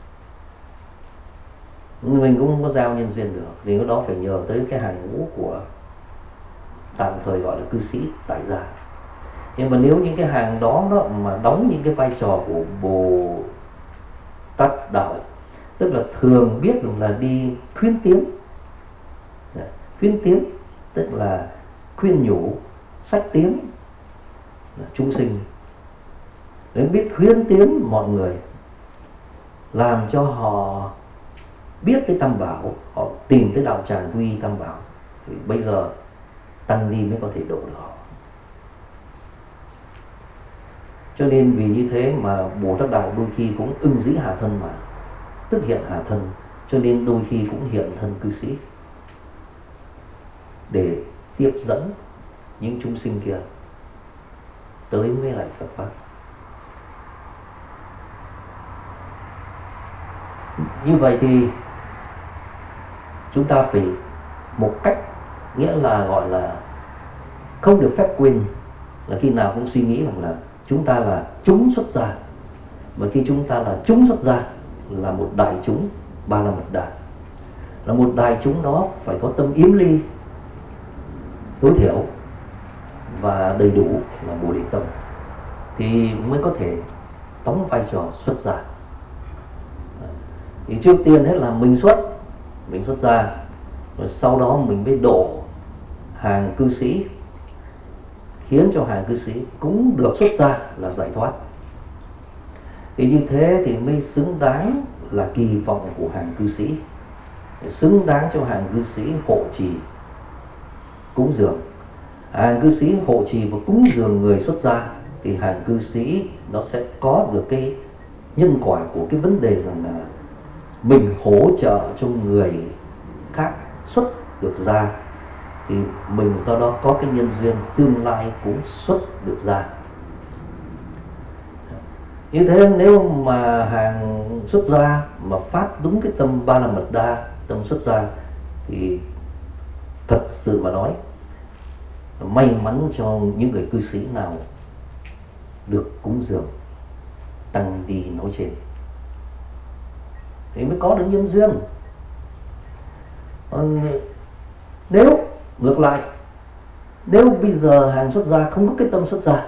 mình cũng không có giao nhân duyên được. Thì cái đó phải nhờ tới cái hàng ngũ của tạm thời gọi là cư sĩ tại gia. Nhưng mà nếu những cái hàng đó, đó mà đóng những cái vai trò của Bồ Tát Đạo, tức là thường biết là đi khuyên tiến, khuyên tiến tức là khuyên nhủ, sách tiến chúng sinh, đến biết khuyên tiến mọi người, làm cho họ biết cái Tam Bảo, họ tìm tới đạo tràng quy y Tam Bảo, thì bây giờ tăng ni mới có thể độ được họ. Cho nên vì như thế mà Bồ Tát Đạo đôi khi cũng ưng dĩ hạ thân, mà tức hiện hạ thân, cho nên đôi khi cũng hiện thân cư sĩ để tiếp dẫn những chúng sinh kia tới với lại Phật pháp. Như vậy thì chúng ta phải một cách, nghĩa là gọi là không được phép quên, là khi nào cũng suy nghĩ rằng là chúng ta là chúng xuất gia. Và khi chúng ta là chúng xuất gia, là một đại chúng Ba La Mật Đa, là một đại chúng đó phải có tâm yếm ly tối thiểu và đầy đủ là Bồ Đề tâm, thì mới có thể đóng vai trò xuất gia. Thì trước tiên hết là mình xuất mình xuất gia, rồi sau đó mình mới độ hàng cư sĩ, khiến cho hàng cư sĩ cũng được xuất gia là giải thoát. Thì như thế thì mới xứng đáng là kỳ vọng của hàng cư sĩ, xứng đáng cho hàng cư sĩ hộ trì cúng dường. Hàng cư sĩ hộ trì và cúng dường người xuất gia thì hàng cư sĩ nó sẽ có được cái nhân quả của cái vấn đề rằng là mình hỗ trợ cho người khác xuất được gia, thì mình do đó có cái nhân duyên tương lai cũng xuất được gia. Như thế nếu mà hàng xuất gia mà phát đúng cái tâm Ba La Mật Đa, tâm xuất gia, thì thật sự mà nói may mắn cho những người cư sĩ nào được cúng dường tăng đi nói trên thì mới có được nhân duyên. Còn nếu ngược lại, nếu bây giờ hàng xuất gia không có cái tâm xuất gia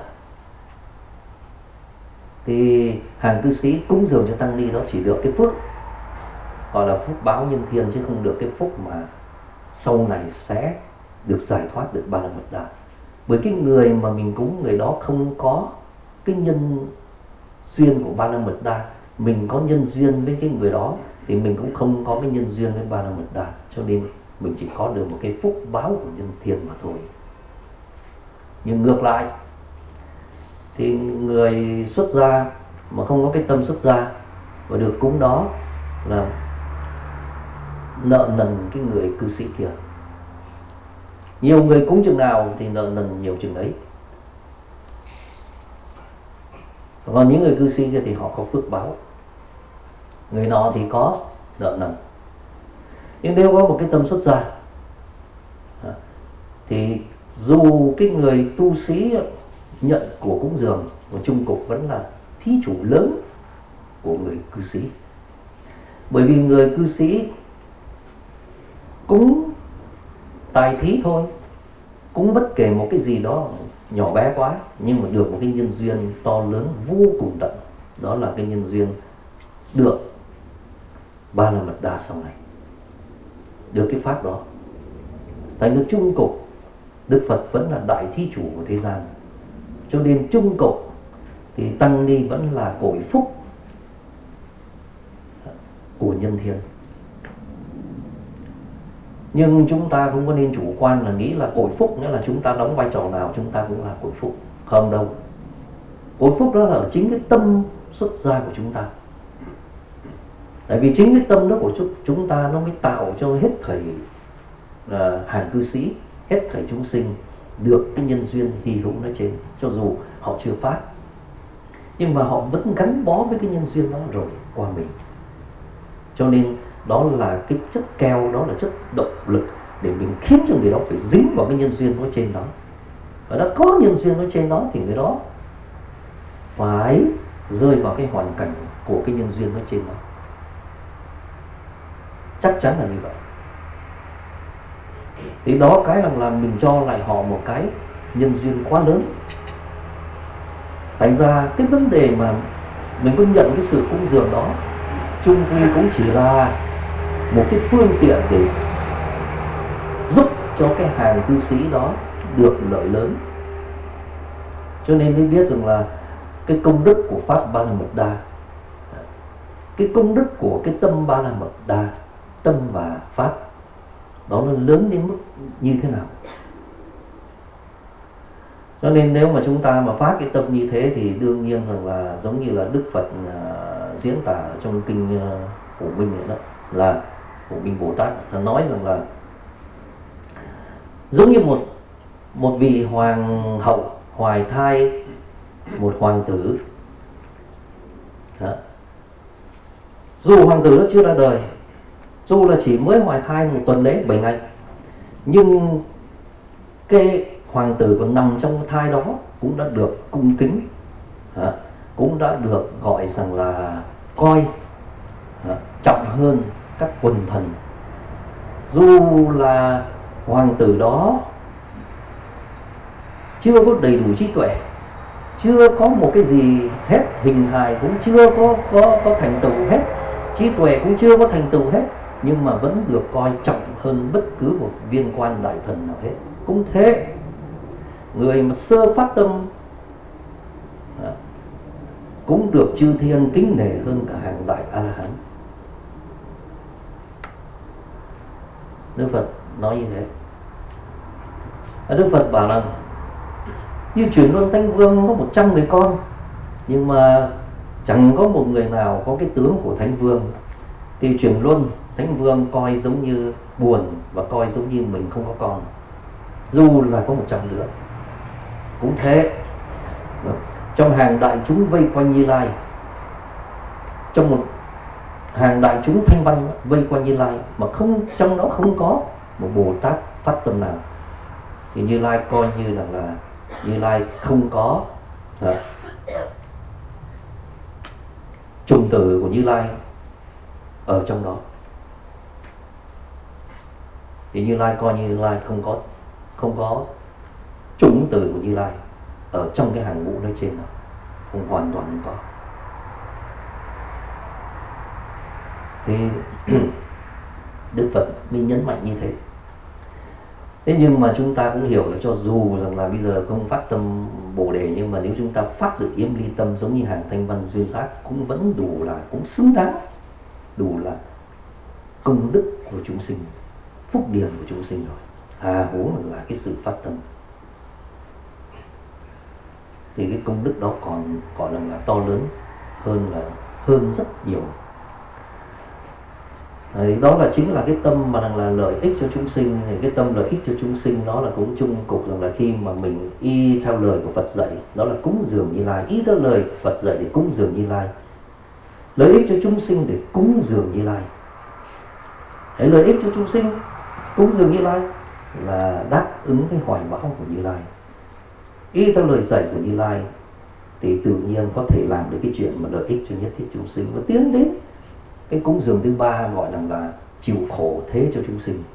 thì hàng cư sĩ cúng dường cho tăng ni đó chỉ được cái phước gọi là phúc báo nhân thiên, chứ không được cái phúc mà sau này sẽ được giải thoát được Ba La Mật Đa. Bởi cái người mà mình cúng, người đó không có cái nhân duyên của Ba La Mật Đa. Mình có nhân duyên với cái người đó thì mình cũng không có cái nhân duyên với Ba La Mật Đa, cho nên mình chỉ có được một cái phúc báo của nhân thiên mà thôi. Nhưng ngược lại thì người xuất gia mà không có cái tâm xuất gia và được cúng đó là nợ nần cái người cư sĩ kia. Nhiều người cúng chừng nào thì nợ nần nhiều chừng ấy. Còn những người cư sĩ kia thì họ có phước báo, người nọ thì có nợ nần. Nhưng nếu có một cái tâm xuất gia thì dù cái người tu sĩ nhận của cúng dường của chung cục vẫn là thí chủ lớn của người cư sĩ. Bởi vì người cư sĩ cúng tài thí thôi, cúng bất kể một cái gì đó nhỏ bé quá, nhưng mà được một cái nhân duyên to lớn vô cùng tận. Đó là cái nhân duyên được Ba La Mật Đa sau này, được cái pháp đó. Thành được chung cục Đức Phật vẫn là đại thí chủ của thế gian, cho nên chung cục thì tăng ni vẫn là cội phúc của nhân thiên. Nhưng chúng ta không có nên chủ quan là nghĩ là cội phúc nghĩa là chúng ta đóng vai trò nào chúng ta cũng là cội phúc. Không đâu. Cội phúc đó là ở chính cái tâm xuất gia của chúng ta. Tại vì chính cái tâm đó của chúng ta nó mới tạo cho hết thảy uh, hàng cư sĩ, hết thảy chúng sinh được cái nhân duyên hy hữu nói trên, cho dù họ chưa phát, nhưng mà họ vẫn gắn bó với cái nhân duyên đó rồi qua mình. Cho nên đó là cái chất keo, đó là chất động lực để mình khiến cho người đó phải dính vào cái nhân duyên nói trên đó. Và đã có nhân duyên nói trên đó thì người đó phải rơi vào cái hoàn cảnh của cái nhân duyên nói trên đó. Chắc chắn là như vậy. Thì đó cái là làm mình cho lại họ một cái nhân duyên quá lớn. Thành ra cái vấn đề mà mình có nhận cái sự cúng dường đó chung quy cũng chỉ là một cái phương tiện để giúp cho cái hàng cư sĩ đó được lợi lớn. Cho nên mới biết rằng là cái công đức của pháp Ba La Mật Đa, cái công đức của cái tâm Ba La Mật Đa, tâm và pháp đó nó lớn đến mức như thế nào. Cho nên nếu mà chúng ta mà phát cái tâm như thế thì đương nhiên rằng là giống như là Đức Phật uh, diễn tả trong kinh uh, Phổ Minh này đó, là Phổ Minh Bồ Tát là nói rằng là giống như một một vị hoàng hậu hoài thai một hoàng tử. Đó. Dù hoàng tử nó chưa ra đời, dù là chỉ mới hoài thai một tuần lễ bảy ngày, nhưng cái hoàng tử còn nằm trong thai đó cũng đã được cung kính, cũng đã được gọi rằng là coi trọng hơn các quần thần. Dù là hoàng tử đó chưa có đầy đủ trí tuệ, chưa có một cái gì hết, hình hài cũng chưa có, có, có thành tựu hết, trí tuệ cũng chưa có thành tựu hết, nhưng mà vẫn được coi trọng hơn bất cứ một viên quan đại thần nào hết. Cũng thế, người mà sơ phát tâm cũng được chư thiên kính nể hơn cả hàng đại A-la-hán. Đức Phật nói như thế. Đức Phật bảo là như chuyển luân Thánh Vương có một trăm người con, nhưng mà chẳng có một người nào có cái tướng của Thánh Vương. Thì chuyển luân Thánh Vương coi giống như buồn và coi giống như mình không có con, dù là có một trăm đứa. Cũng thế, trong hàng đại chúng vây quanh Như Lai, trong một hàng đại chúng thanh văn vây quanh Như Lai, mà không trong đó không có một Bồ Tát phát tâm nào, thì Như Lai coi như là là Như Lai không có à, chủng tử của Như Lai ở trong đó. Thì Như Lai coi như Như Lai không có không có chủng tử của Như Lai ở trong cái hàng ngũ nói trên đó, không, hoàn toàn không có. Thì Đức Phật mới nhấn mạnh như thế. Thế nhưng mà chúng ta cũng hiểu là cho dù rằng là bây giờ không phát tâm Bồ Đề, nhưng mà nếu chúng ta phát được yếm ly tâm giống như hàng thanh văn duyên giác, cũng vẫn đủ là, cũng xứng đáng, đủ là công đức của chúng sinh, phúc điền của chúng sinh rồi. Hà huống là cái sự phát tâm, thì cái công đức đó còn còn là, là to lớn hơn, là hơn rất nhiều. Đấy, đó là chính là cái tâm mà là lợi ích cho chúng sinh. Thì cái tâm lợi ích cho chúng sinh đó là cũng chung cục rằng là khi mà mình y theo lời của Phật dạy, đó là cúng dường Như Lai, y theo lời Phật dạy để cúng dường Như Lai, lợi ích cho chúng sinh để cúng dường Như Lai. Hãy lợi ích cho chúng sinh, cúng dường Như Lai là đáp ứng cái hoài bão của Như Lai, y theo lời dạy của Như Lai, thì tự nhiên có thể làm được cái chuyện mà lợi ích cho nhất thiết chúng sinh, và tiến đến cái cúng dường thứ ba gọi là, là chịu khổ thế cho chúng sinh.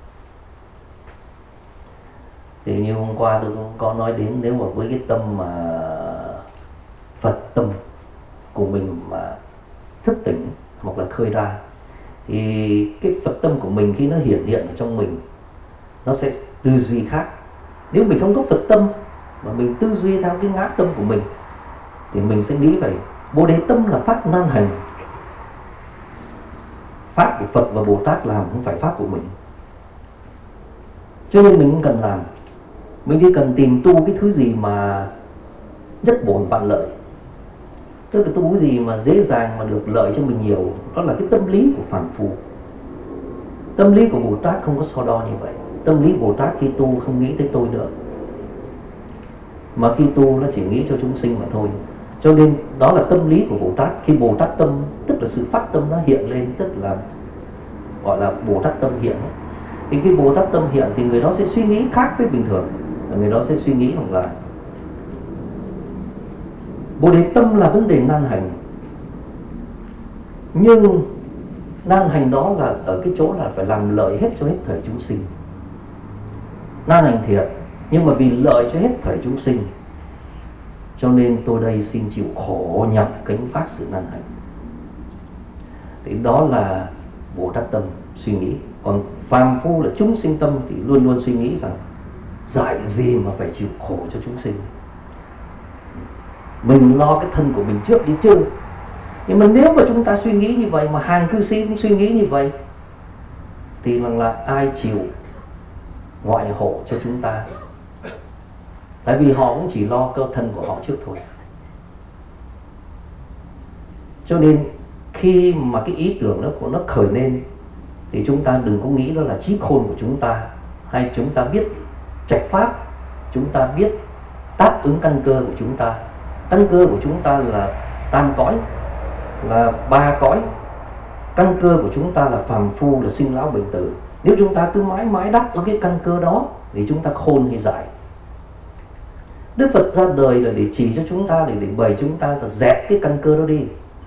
Thì như hôm qua tôi cũng có nói đến, nếu mà với cái tâm mà Phật tâm của mình mà thức tỉnh hoặc là khơi ra, thì cái Phật tâm của mình khi nó hiện hiện ở trong mình, nó sẽ tư duy khác. Nếu mình không có Phật tâm mà mình tư duy theo cái ngã tâm của mình, thì mình sẽ nghĩ vậy. Bồ Đề tâm là pháp nan hành, pháp của Phật và Bồ Tát làm, không phải pháp của mình. Cho nên mình không cần làm, mình chỉ cần tìm tu cái thứ gì mà nhất bổn vạn lợi, tức là tu cái gì mà dễ dàng mà được lợi cho mình nhiều. Đó là cái tâm lý của phàm phu. Tâm lý của Bồ Tát không có so đo như vậy. Tâm lý Bồ Tát khi tu không nghĩ tới tôi nữa, mà khi tu nó chỉ nghĩ cho chúng sinh mà thôi. Cho nên đó là tâm lý của Bồ Tát. Khi Bồ Tát tâm, tức là sự phát tâm nó hiện lên, tức là gọi là Bồ Tát tâm hiện. Thì khi Bồ Tát tâm hiện thì người đó sẽ suy nghĩ khác với bình thường. Người đó sẽ suy nghĩ rằng là Bồ Đề tâm là vấn đề nan hành, nhưng nan hành đó là ở cái chỗ là phải làm lợi hết cho hết thảy chúng sinh. Nan hành thiệt, nhưng mà vì lợi cho hết thảy chúng sinh, cho nên tôi đây xin chịu khổ nhập cánh phát sự nan hành. Thì đó là Bồ Tát tâm suy nghĩ. Còn phàm phu là chúng sinh tâm thì luôn luôn suy nghĩ rằng dạy gì mà phải chịu khổ cho chúng sinh, mình lo cái thân của mình trước đi chứ. Nhưng mà nếu mà chúng ta suy nghĩ như vậy, mà hàng cư sĩ cũng suy nghĩ như vậy, thì rằng là ai chịu ngoại hộ cho chúng ta? Tại vì họ cũng chỉ lo cơ thân của họ trước thôi. Cho nên khi mà cái ý tưởng đó của nó khởi lên, thì chúng ta đừng có nghĩ đó là trí khôn của chúng ta, hay chúng ta biết trạch pháp, chúng ta biết đáp ứng căn cơ của chúng ta. Căn cơ của chúng ta là tam cõi, là ba cõi. Căn cơ của chúng ta là phàm phu, là sinh lão bệnh tử. Nếu chúng ta cứ mãi mãi đáp ứng cái căn cơ đó, thì chúng ta khôn hay dại? Đức Phật ra đời là để chỉ cho chúng ta, để, để bày chúng ta là dẹp cái căn cơ đó đi,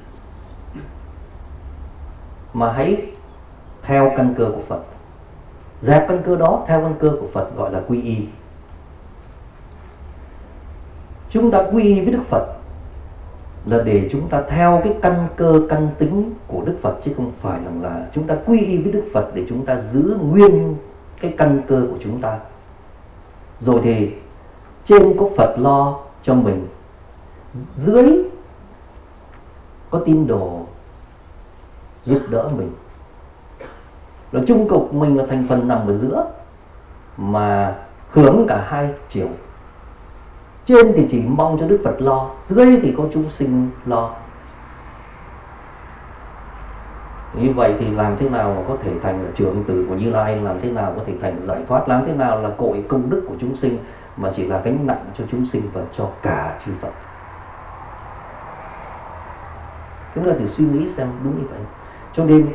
mà hãy theo căn cơ của Phật. Dẹp căn cơ đó, theo căn cơ của Phật gọi là quy y. Chúng ta quy y với Đức Phật là để chúng ta theo cái căn cơ, căn tính của Đức Phật, chứ không phải là, là chúng ta quy y với Đức Phật để chúng ta giữ nguyên cái căn cơ của chúng ta. Rồi thì trên có Phật lo cho mình, dưới có tín đồ giúp đỡ mình. Rồi chung cục mình là thành phần nằm ở giữa, mà hưởng cả hai chiều. Trên thì chỉ mong cho Đức Phật lo, dưới thì có chúng sinh lo. Như vậy thì làm thế nào mà có thể thành là trưởng tử của Như Lai, làm thế nào có thể thành giải thoát, làm thế nào là cội công đức của chúng sinh, mà chỉ là gánh nặng cho chúng sinh và cho cả chư Phật. Chúng ta thử suy nghĩ xem đúng như vậy. Cho nên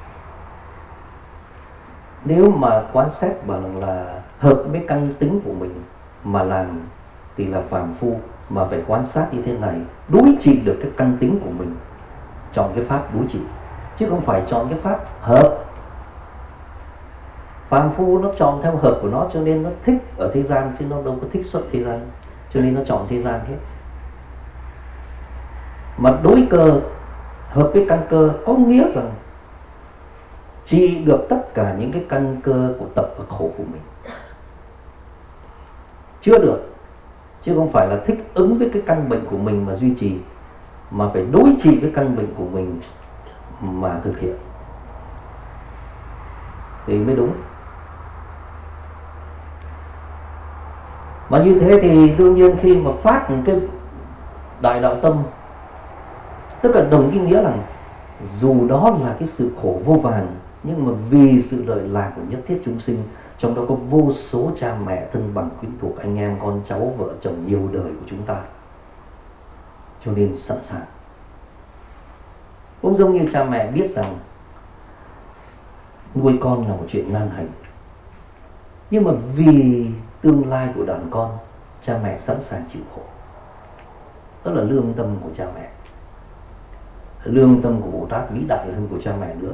nếu mà quan sát bảo là hợp với căn tính của mình mà làm thì là phàm phu, mà phải quan sát như thế này, đối trị được cái căn tính của mình, chọn cái pháp đối trị, chứ không phải chọn cái pháp hợp. Phàm phu nó chọn theo hợp của nó, cho nên nó thích ở thế gian, chứ nó đâu có thích xuất thế gian, cho nên nó chọn thế gian hết. Mà đối cơ hợp với căn cơ có nghĩa rằng trị được tất cả những cái căn cơ của tập và khổ của mình. Chưa được, chứ không phải là thích ứng với cái căn bệnh của mình mà duy trì, mà phải đối trị với căn bệnh của mình mà thực hiện thì mới đúng. Mà như thế thì đương nhiên khi mà phát một cái đại đạo tâm, tức là đồng ý nghĩa là dù đó là cái sự khổ vô vàn, nhưng mà vì sự lợi lạc của nhất thiết chúng sinh, trong đó có vô số cha mẹ, thân bằng, quyến thuộc, anh em, con cháu, vợ chồng nhiều đời của chúng ta, cho nên sẵn sàng. Cũng giống như cha mẹ biết rằng nuôi con là một chuyện nan hành, nhưng mà vì tương lai của đàn con, cha mẹ sẵn sàng chịu khổ. Đó là lương tâm của cha mẹ. Lương tâm của Bồ Tát vĩ đại hơn của cha mẹ nữa.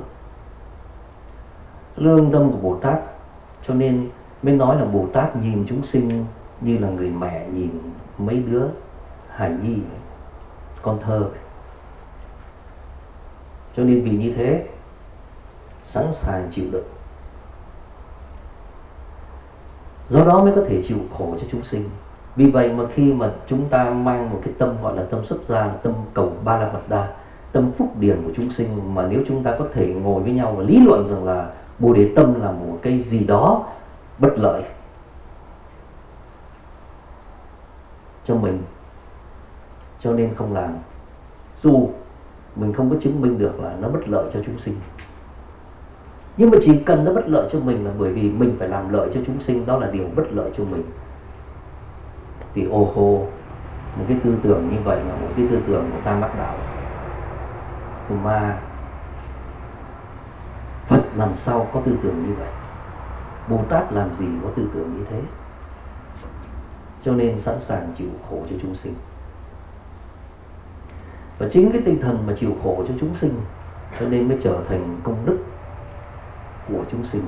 Lương tâm của Bồ Tát, cho nên mới nói là Bồ Tát nhìn chúng sinh như là người mẹ nhìn mấy đứa hài nhi, con thơ. Cho nên vì như thế sẵn sàng chịu đựng, do đó mới có thể chịu khổ cho chúng sinh. Vì vậy mà khi mà chúng ta mang một cái tâm gọi là tâm xuất gia, là tâm cầu ba la mật đa, tâm phúc điển của chúng sinh, mà nếu chúng ta có thể ngồi với nhau và lý luận rằng là Bồ Đề tâm là một cái gì đó bất lợi cho mình, cho nên không làm, dù mình không có chứng minh được là nó bất lợi cho chúng sinh, nhưng mà chỉ cần nó bất lợi cho mình là bởi vì mình phải làm lợi cho chúng sinh, đó là điều bất lợi cho mình, thì ô hô, một cái tư tưởng như vậy là một cái tư tưởng của Tam Mắc Đạo, của ma. Phật làm sao có tư tưởng như vậy, Bồ Tát làm gì có tư tưởng như thế, cho nên sẵn sàng chịu khổ cho chúng sinh. Và chính cái tinh thần mà chịu khổ cho chúng sinh, cho nên mới trở thành công đức của chúng sinh.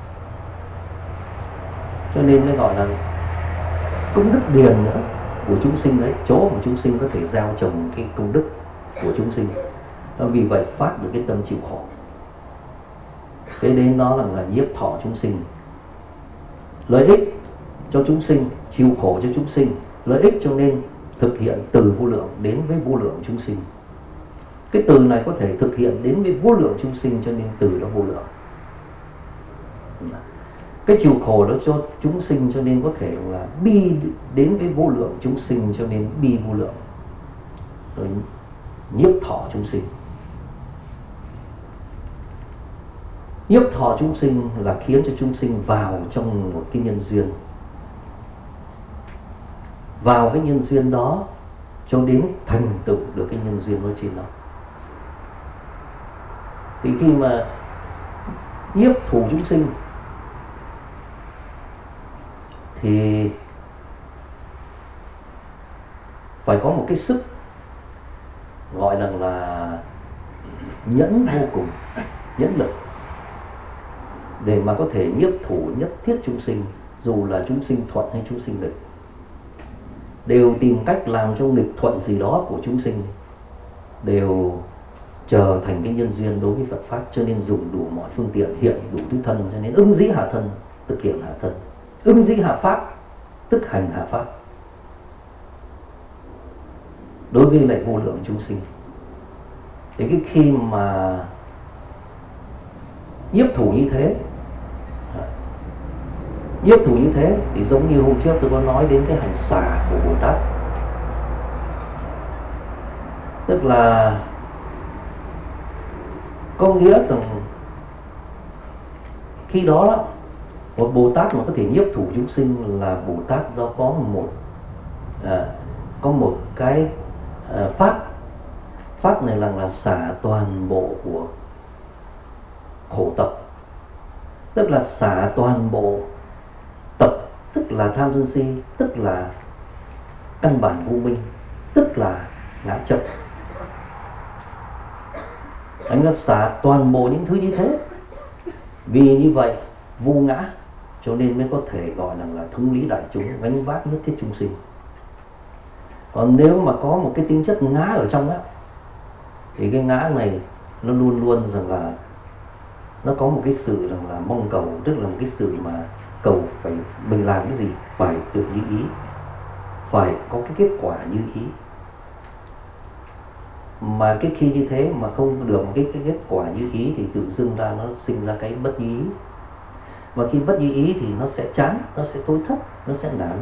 Cho nên mới gọi là công đức điền nữa của chúng sinh đấy, chỗ mà chúng sinh có thể gieo trồng cái công đức của chúng sinh. Và vì vậy phát được cái tâm chịu khổ. Thế đến đó là, là nhiếp thọ chúng sinh, lợi ích cho chúng sinh, chịu khổ cho chúng sinh, lợi ích cho nên thực hiện từ vô lượng đến với vô lượng chúng sinh. Cái từ này có thể thực hiện đến với vô lượng chúng sinh, cho nên từ đó vô lượng. Cái chịu khổ đó cho chúng sinh, cho nên có thể là bi đến với vô lượng chúng sinh, cho nên bi vô lượng. Rồi nhiếp thọ chúng sinh. Nhiếp thọ chúng sinh là khiến cho chúng sinh vào trong một cái nhân duyên, vào cái nhân duyên đó cho đến thành tựu được cái nhân duyên nói trên đó. Thì khi mà nhiếp thủ chúng sinh thì phải có một cái sức gọi là là nhẫn vô cùng, nhẫn lực, để mà có thể nhiếp thủ nhất thiết chúng sinh, dù là chúng sinh thuận hay chúng sinh nghịch, đều tìm cách làm cho nghịch thuận gì đó của chúng sinh đều trở thành cái nhân duyên đối với Phật Pháp, cho nên dùng đủ mọi phương tiện, hiện đủ tứ thân, cho nên ứng dĩ hạ thân, thực hiện hạ thân, ứng dĩ hạ Pháp, tức hành hạ Pháp đối với lại vô lượng chúng sinh. Thì cái khi mà nhiếp thủ như thế Nhiếp thủ như thế thì giống như hôm trước tôi có nói đến cái hành xả của Bồ Tát. Tức là có nghĩa rằng khi đó, đó một Bồ Tát mà có thể nhiếp thủ chúng sinh là Bồ Tát do có một à, có một cái à, pháp pháp này là là xả toàn bộ của khổ tập, tức là xả toàn bộ tập, tức là tham sân si, tức là căn bản vô minh, tức là ngã chấp. Anh đã xả toàn bộ những thứ như thế. Vì như vậy vô ngã cho nên mới có thể gọi là, là thống lý đại chúng, gánh vác nhất thiết chúng sinh. Còn nếu mà có một cái tính chất ngã ở trong á, thì cái ngã này nó luôn luôn rằng là nó có một cái sự rằng là mong cầu, tức là một cái sự mà cầu phải mình làm cái gì phải được như ý, phải có cái kết quả như ý. Mà cái khi như thế mà không được một cái, cái kết quả như ý thì tự dưng ra nó sinh ra cái bất như ý. Và khi bất như ý thì nó sẽ chán, nó sẽ thối thất, nó sẽ nản.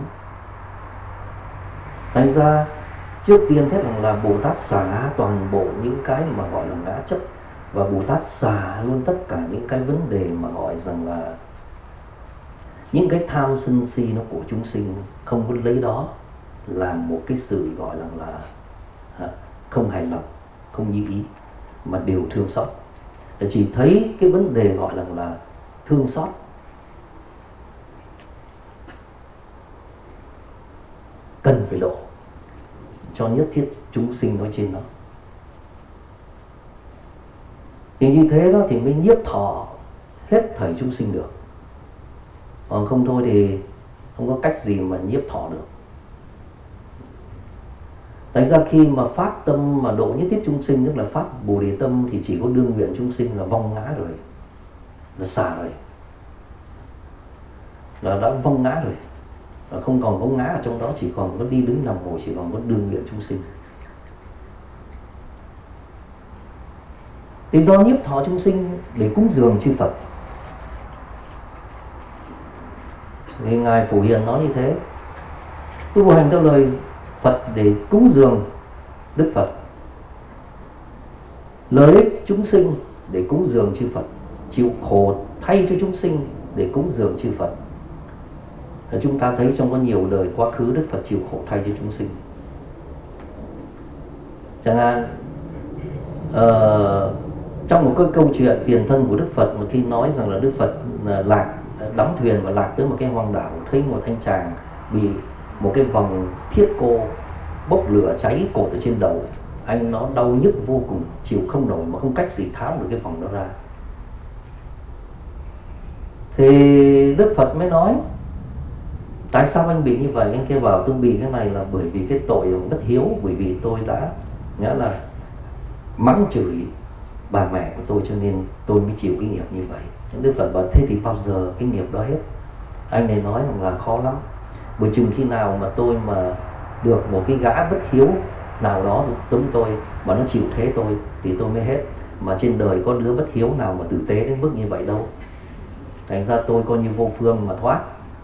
Thành ra trước tiên thế là, là Bồ Tát xả toàn bộ những cái mà gọi là ngã chấp, và Bồ Tát xả luôn tất cả những cái vấn đề mà gọi rằng là những cái tham sân si nó của chúng sinh, không có lấy đó làm một cái sự gọi là là không hài lòng, không như ý, mà đều thương xót. Để chỉ thấy cái vấn đề gọi là là thương xót, cần phải độ cho nhất thiết chúng sinh nói trên đó. Thì như thế đó thì mới nhiếp thọ hết thảy chúng sinh được. Còn không thôi thì không có cách gì mà nhiếp thọ được. Tại ra khi mà phát tâm mà độ nhất thiết chúng sinh, tức là phát Bồ Đề tâm, thì chỉ có đương nguyện chúng sinh là vong ngã rồi, là xả rồi, là đã vong ngã rồi, là không còn có ngã ở trong đó, chỉ còn có đi đứng nằm ngồi, chỉ còn có đương nguyện chúng sinh. Thì do nhiếp thọ chúng sinh để cúng dường chư Phật, thì Ngài Phổ Hiền nói như thế: tu hành theo lời Phật để cúng dường Đức Phật, lợi ích chúng sinh để cúng dường chư Phật, chịu khổ thay cho chúng sinh để cúng dường chư Phật. Chúng ta thấy trong có nhiều đời quá khứ Đức Phật chịu khổ thay cho chúng sinh. Chẳng hạn uh, trong một cái câu chuyện tiền thân của Đức Phật, mà khi nói rằng là Đức Phật lạc đắm thuyền và lạc tới một cái hoang đảo, thấy một anh chàng bị một cái vòng thiết cô bốc lửa cháy cột ở trên đầu, anh nó đau nhức vô cùng, chịu không nổi mà không cách gì tháo được cái vòng đó ra. Thì Đức Phật mới nói: tại sao anh bị như vậy? Anh kia bảo: tôi bị cái này là bởi vì cái tội bất hiếu, bởi vì tôi đã nghĩa là mắng chửi bà mẹ của tôi, cho nên tôi mới chịu cái nghiệp như vậy. Đức Phật bảo: thế thì bao giờ cái nghiệp đó hết? Anh này nói rằng là khó lắm, bởi chừng khi nào mà tôi mà được một cái gã bất hiếu nào đó giống tôi mà nó chịu thế tôi thì tôi mới hết. Mà trên đời có đứa bất hiếu nào mà tử tế đến mức như vậy đâu. Thành ra tôi coi như vô phương mà thoát.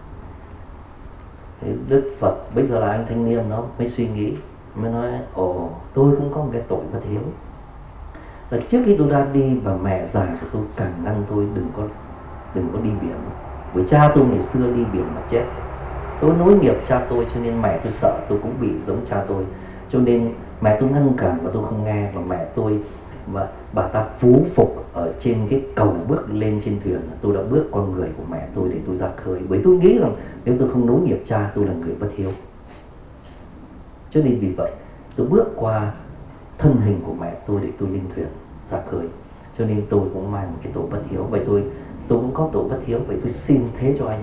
Thế Đức Phật bây giờ là anh thanh niên nó mới suy nghĩ, mới nói: ồ, tôi cũng có một cái tội bất hiếu. Là trước khi tôi ra đi, bà mẹ già của tôi càng ngăn tôi đừng có đừng có đi biển, bởi cha tôi ngày xưa đi biển mà chết. Tôi nối nghiệp cha tôi cho nên mẹ tôi sợ tôi cũng bị giống cha tôi, cho nên mẹ tôi ngăn cản mà tôi không nghe. Và mẹ tôi mà bà ta phú phục ở trên cái cầu bước lên trên thuyền, tôi đã bước con người của mẹ tôi để tôi ra khơi, bởi tôi nghĩ rằng nếu tôi không nối nghiệp cha tôi là người bất hiếu. Cho nên vì vậy tôi bước qua thân hình của mẹ tôi để tôi lên thuyền ra khơi, cho nên tôi cũng mang cái tội bất hiếu. Vậy tôi tôi cũng có tội bất hiếu, vậy tôi xin thế cho anh.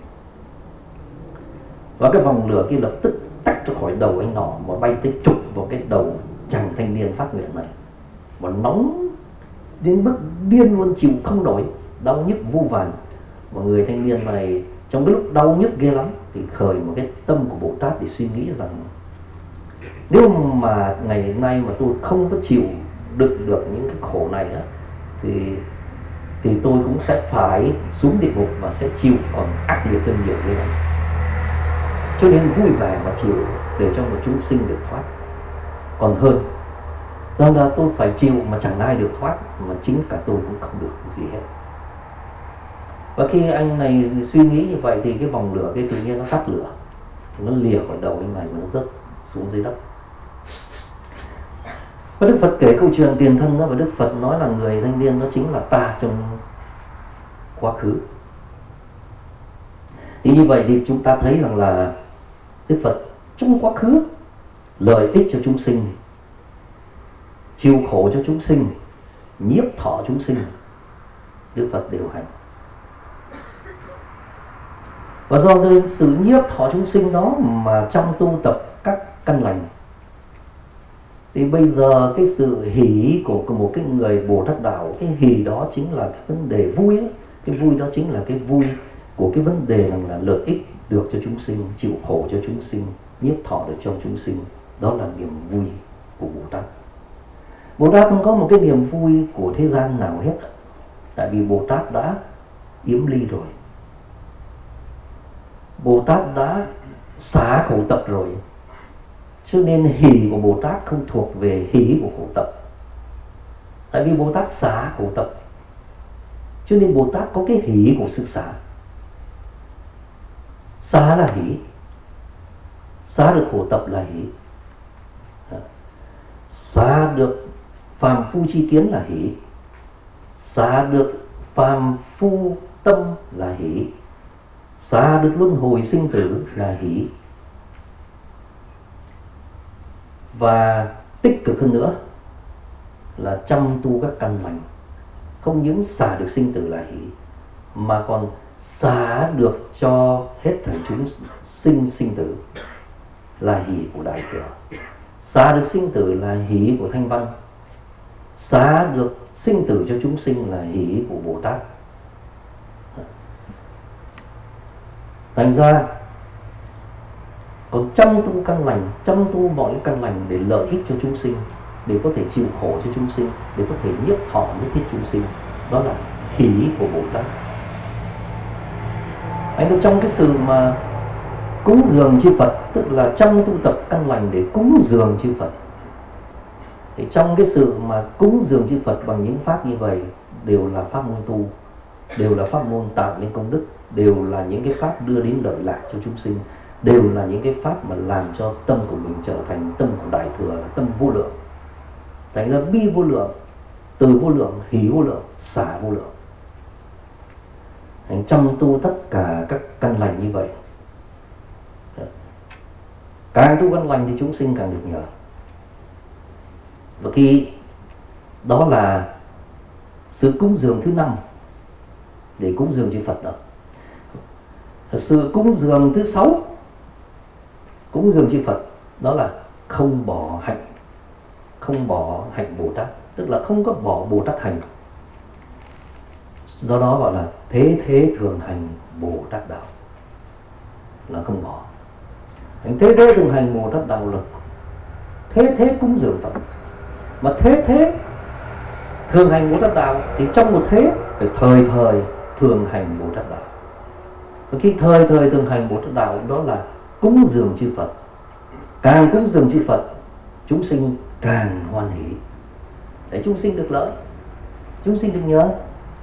Và cái vòng lửa kia lập tức tách ra khỏi đầu anh nọ mà bay tới chụp vào cái đầu chàng thanh niên phát nguyện này, mà nóng đến mức điên luôn, chịu không nổi, đau nhức vô vàn. Mà người thanh niên này trong cái lúc đau nhức ghê lắm thì khởi một cái tâm của Bồ Tát để suy nghĩ rằng nếu mà ngày nay mà tôi không có chịu đựng được những cái khổ này á, thì thì tôi cũng sẽ phải xuống địa ngục và sẽ chịu còn ác liệt hơn nhiều như vậy. Cho nên vui vẻ mà chịu để cho một chúng sinh được thoát còn hơn rằng là tôi phải chịu mà chẳng ai được thoát, mà chính cả tôi cũng không được gì hết. Và khi anh này suy nghĩ như vậy thì cái vòng lửa cái tự nhiên nó tắt lửa, nó lìa khỏi đầu anh này và nó rớt xuống dưới đất. Và Đức Phật kể câu chuyện tiền thân đó, và Đức Phật nói là người thanh niên đó chính là ta trong quá khứ. Thì như vậy thì chúng ta thấy rằng là Đức Phật trong quá khứ lợi ích cho chúng sinh, chịu khổ cho chúng sinh, nhiếp thọ chúng sinh, Đức Phật đều hành. Và do sự nhiếp thọ chúng sinh đó mà trong tu tập các căn lành, thì bây giờ cái sự hỷ của, của một cái người Bồ Tát đạo, cái hỷ đó chính là cái vấn đề vui đó. Cái vui đó chính là cái vui của cái vấn đề rằng là lợi ích được cho chúng sinh, chịu khổ cho chúng sinh, nhiếp thọ được cho chúng sinh. Đó là niềm vui của Bồ Tát. Bồ Tát không có một cái niềm vui của thế gian nào hết, tại vì Bồ Tát đã yếm ly rồi, Bồ Tát đã xả khổ tập rồi. Cho nên hỷ của Bồ Tát không thuộc về hỷ của khổ tập, tại vì Bồ Tát xả khổ tập, cho nên Bồ Tát có cái hỷ của sự xả. Xả là hỷ, xả được khổ tập là hỷ, xả được phàm phu chi kiến là hỷ, xả được phàm phu tâm là hỷ, xả được luân hồi sinh tử là hỷ. Và tích cực hơn nữa là chăm tu các căn lành, không những xả được sinh tử là hỷ, mà còn xả được cho hết thảy chúng sinh sinh tử là hỷ của Đại Thừa, xả được sinh tử là hỷ của Thanh Văn, xả được sinh tử cho chúng sinh là hỷ của Bồ Tát. Thành ra còn chăm tu căn lành, chăm tu mọi căn lành để lợi ích cho chúng sinh, để có thể chịu khổ cho chúng sinh, để có thể nhiếp thọ nhất thiết chúng sinh, đó là hỷ của Bồ Tát. Anh thấy trong cái sự mà cúng dường chư Phật, tức là trong tu tập căn lành để cúng dường chư Phật, thì trong cái sự mà cúng dường chư Phật bằng những pháp như vậy đều là pháp môn tu, đều là pháp môn tạo nên công đức, đều là những cái pháp đưa đến lợi lạc cho chúng sinh, đều là những cái pháp mà làm cho tâm của mình trở thành tâm của Đại Thừa, là tâm vô lượng. Thành ra bi vô lượng, từ vô lượng, hỷ vô lượng, xả vô lượng. Hành chăm tu tất cả các căn lành như vậy, càng tu căn lành thì chúng sinh càng được nhờ. Và khi đó là sự cúng dường thứ năm để cúng dường chư Phật đó. Sự cúng dường thứ sáu cúng dường chư Phật đó là không bỏ hạnh, không bỏ hạnh Bồ Tát, tức là không có bỏ Bồ Tát hành. Do đó gọi là thế thế thường hành Bồ Tát đạo, là không bỏ. Hành thế thế thường hành Bồ Tát đạo là thế thế cúng dường Phật. Mà thế thế thường hành Bồ Tát đạo thì trong một thế phải thời thời thường hành Bồ Tát đạo. Và khi thời thời thường hành Bồ Tát đạo đó là cúng dường chư Phật. Càng cúng dường chư Phật, chúng sinh càng hoan hỷ, để chúng sinh được lợi, chúng sinh được nhớ.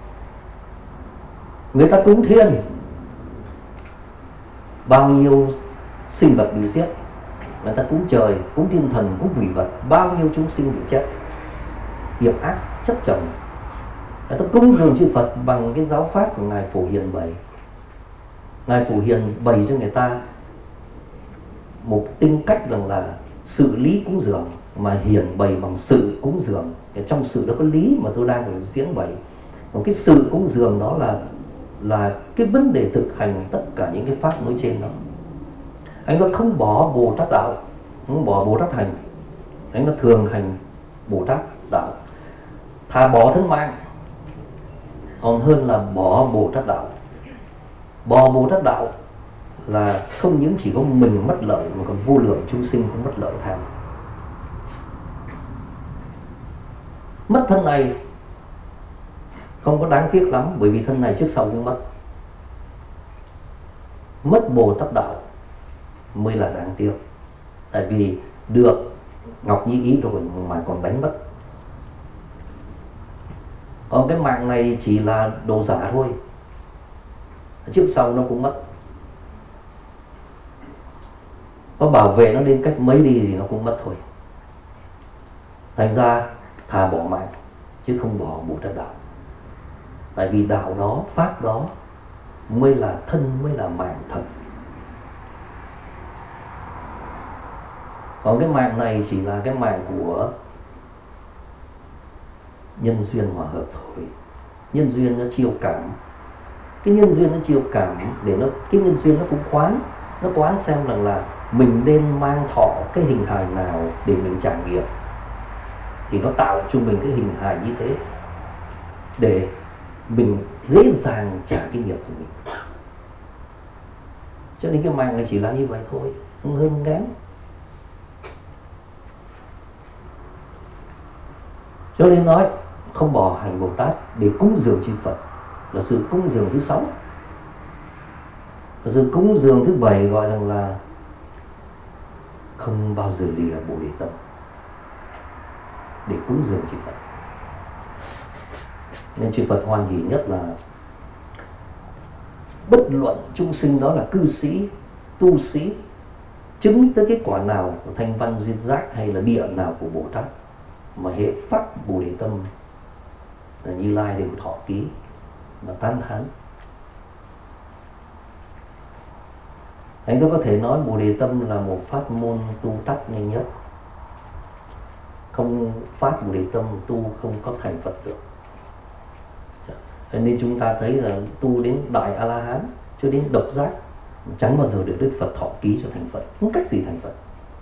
Người ta cúng thiên, bao nhiêu sinh vật bị giết. Người ta cúng trời, cúng thiên thần, cúng quỷ vật, bao nhiêu chúng sinh bị chết, nghiệp ác chất chồng. Người ta cúng dường chư Phật bằng cái giáo pháp của Ngài Phổ Hiền bày. Ngài Phổ Hiền bày cho người ta một tinh cách rằng là sự lý cúng dường, mà hiển bày bằng sự cúng dường. Trong sự đó có lý mà tôi đang phải diễn bày. Còn cái sự cúng dường đó là là cái vấn đề thực hành tất cả những cái pháp nói trên đó. Anh ta không bỏ Bồ Tát đạo, không bỏ Bồ Tát hành, anh ta thường hành Bồ Tát đạo. Thà bỏ thân mạng còn hơn là bỏ Bồ Tát đạo. Bỏ Bồ Tát đạo là không những chỉ có mình mất lợi, mà còn vô lượng chúng sinh cũng mất lợi theo. Mất thân này không có đáng tiếc lắm, bởi vì thân này trước sau cũng mất. Mất Bồ Tát đạo mới là đáng tiếc, tại vì được ngọc như ý rồi mà còn đánh mất. Còn cái mạng này chỉ là đồ giả thôi, trước sau nó cũng mất. Có bảo vệ nó đến cách mấy đi thì nó cũng mất thôi. Thành ra thà bỏ mạng chứ không bỏ Bồ Tát đạo. Tại vì đạo đó, pháp đó mới là thân, mới là mạng thật. Còn cái mạng này chỉ là cái mạng của nhân duyên hòa hợp thôi. Nhân duyên nó chiêu cảm. Cái nhân duyên nó chiêu cảm để nó, cái nhân duyên nó cũng quán, nó quán xem rằng là mình nên mang thọ cái hình hài nào để mình trải nghiệm, thì nó tạo cho mình cái hình hài như thế để mình dễ dàng trả cái nghiệp của mình. Cho nên cái mạng này chỉ là như vậy thôi, không hơn kém. Cho nên nói không bỏ hành Bồ Tát để cúng dường chư Phật là sự cúng dường thứ sáu. Và sự cúng dường thứ bảy gọi rằng là không bao giờ lìa Bồ Đề tâm để cúng dường chư Phật. Nên chư Phật hoan hỉ nhất là bất luận chúng sinh đó là cư sĩ, tu sĩ, chứng tới kết quả nào của thanh văn duyên giác hay là địa nào của Bồ Tát, mà hệ pháp Bồ Đề tâm là Như Lai đều thọ ký và tán thán. Anh tôi có thể nói Bồ Đề tâm là một pháp môn tu tắt nhanh nhất. Không phát Bồ Đề tâm tu không có thành Phật được. Nên chúng ta thấy là tu đến Đại A-la-hán cho đến độc giác chẳng bao giờ được Đức Phật thọ ký cho thành Phật. Không cách gì thành Phật,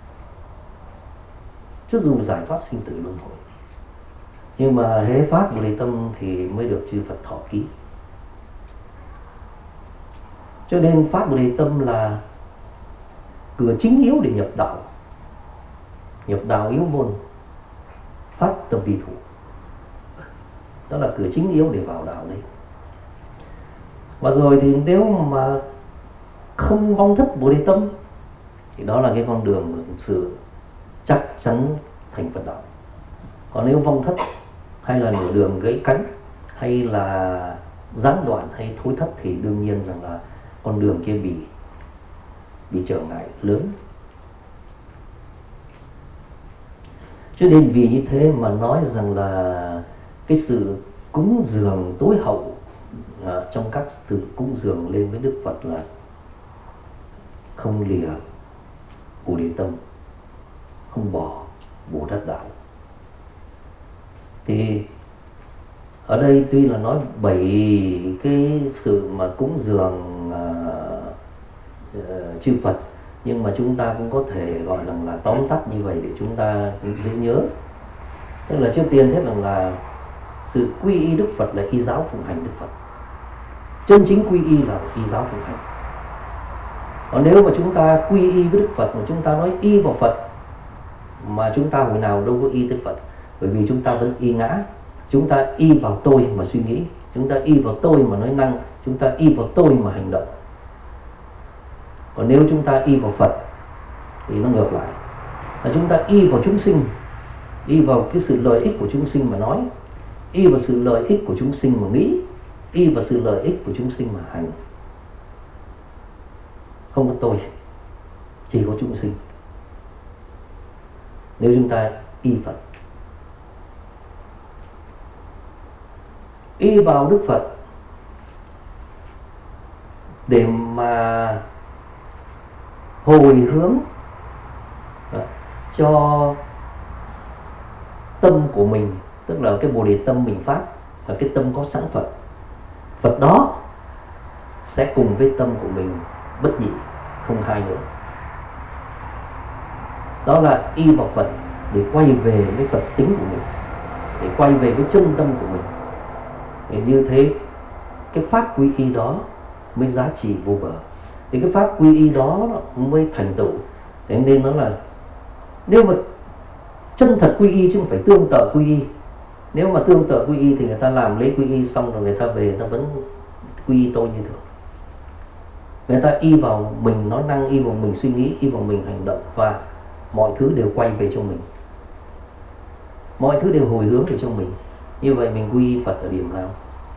cho dù giải thoát sinh tử luân hồi. Nhưng mà hễ phát Bồ Đề tâm thì mới được chư Phật thọ ký. Cho nên phát Bồ Đề tâm là cửa chính yếu để nhập đạo. Nhập đạo yếu môn, phát tâm vi thủ. Đó là cửa chính yếu để vào đạo đấy. Và rồi thì nếu mà không vong thất Bồ Đề tâm thì đó là cái con đường thực sự chắc chắn thành Phật đạo. Còn nếu vong thất hay là nửa đường gãy cánh hay là gián đoạn hay thối thất thì đương nhiên rằng là con đường kia bị bị trở ngại lớn. Cho nên vì như thế mà nói rằng là cái sự cúng dường tối hậu à, trong các sự cúng dường lên với Đức Phật là không lìa Bồ Đề tâm, không bỏ Bồ Tát đạo. Thì ở đây tuy là nói bảy cái sự mà cúng dường à, uh, chư Phật, nhưng mà chúng ta cũng có thể gọi là, là tóm tắt như vậy để chúng ta dễ nhớ. Tức là trước tiên hết là, là sự quy y Đức Phật là y giáo phụng hành Đức Phật. Chân chính quy y là y giáo phụng hành. Còn nếu mà chúng ta quy y với Đức Phật mà chúng ta nói y vào Phật mà chúng ta hồi nào đâu có y tới Phật, bởi vì chúng ta vẫn y ngã. Chúng ta y vào tôi mà suy nghĩ, chúng ta y vào tôi mà nói năng, chúng ta y vào tôi mà hành động. Còn nếu chúng ta y vào Phật thì nó ngược lại, là chúng ta y vào chúng sinh, y vào cái sự lợi ích của chúng sinh mà nói, y vào sự lợi ích của chúng sinh mà nghĩ, y vào sự lợi ích của chúng sinh mà hành. Không có tôi, chỉ có chúng sinh. Nếu chúng ta y Phật, y vào Đức Phật để mà hồi hướng cho tâm của mình, tức là cái Bồ Đề tâm mình phát là cái tâm có sẵn Phật. Phật đó sẽ cùng với tâm của mình bất nhị, không hai nữa. Đó là y vào Phật để quay về với Phật tính của mình, để quay về với chân tâm của mình. Thì như thế cái pháp quy y đó mới giá trị vô bờ. Thì cái pháp quy y đó mới thành tựu. Thế nên nó là, nếu mà chân thật quy y chứ không phải tương tự quy y, Nếu mà tương tự quy y thì người ta làm lễ quy y xong rồi người ta về người ta vẫn quy y tôi như thường. Người ta y vào mình nói năng, y vào mình suy nghĩ, y vào mình hành động, và mọi thứ đều quay về cho mình, mọi thứ đều hồi hướng về cho mình. Như vậy mình quy y Phật ở điểm nào?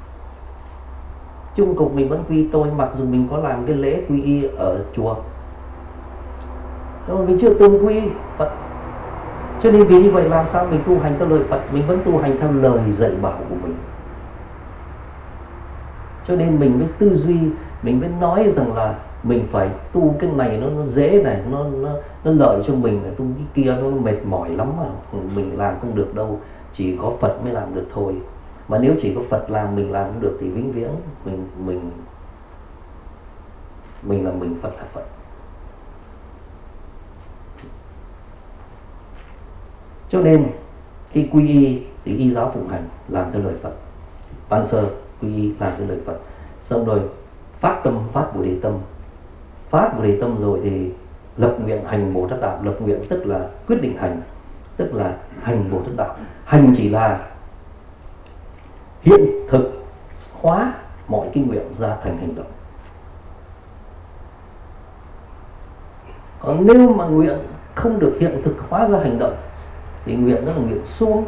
Chung cục mình vẫn quy y tôi, mặc dù mình có làm cái lễ quy y ở chùa, nhưng mà mình chưa từng quy y Phật. Cho nên vì như vậy làm sao mình tu hành theo lời Phật? Mình vẫn tu hành theo lời dạy bảo của mình. Cho nên mình mới tư duy, mình mới nói rằng là mình phải tu cái này nó, nó dễ này, nó, nó, nó lợi cho mình, tu cái kia nó mệt mỏi lắm mà mình làm không được đâu, chỉ có Phật mới làm được thôi. Mà nếu chỉ có Phật làm, mình làm không được thì vĩnh viễn mình mình mình là mình, Phật là Phật. Cho nên khi quy y thì y giáo phụng hành, làm theo lời Phật. Ban sơ quy y làm theo lời Phật, xong rồi phát tâm, phát Bồ Đề tâm. Phát Bồ Đề tâm rồi thì lập nguyện hành Bồ Tát đạo. Lập nguyện tức là quyết định hành, tức là hành Bồ Tát đạo. Hành chỉ là hiện thực hóa mọi cái nguyện ra thành hành động. Còn nếu mà nguyện không được hiện thực hóa ra hành động thì nguyện đó là nguyện suông,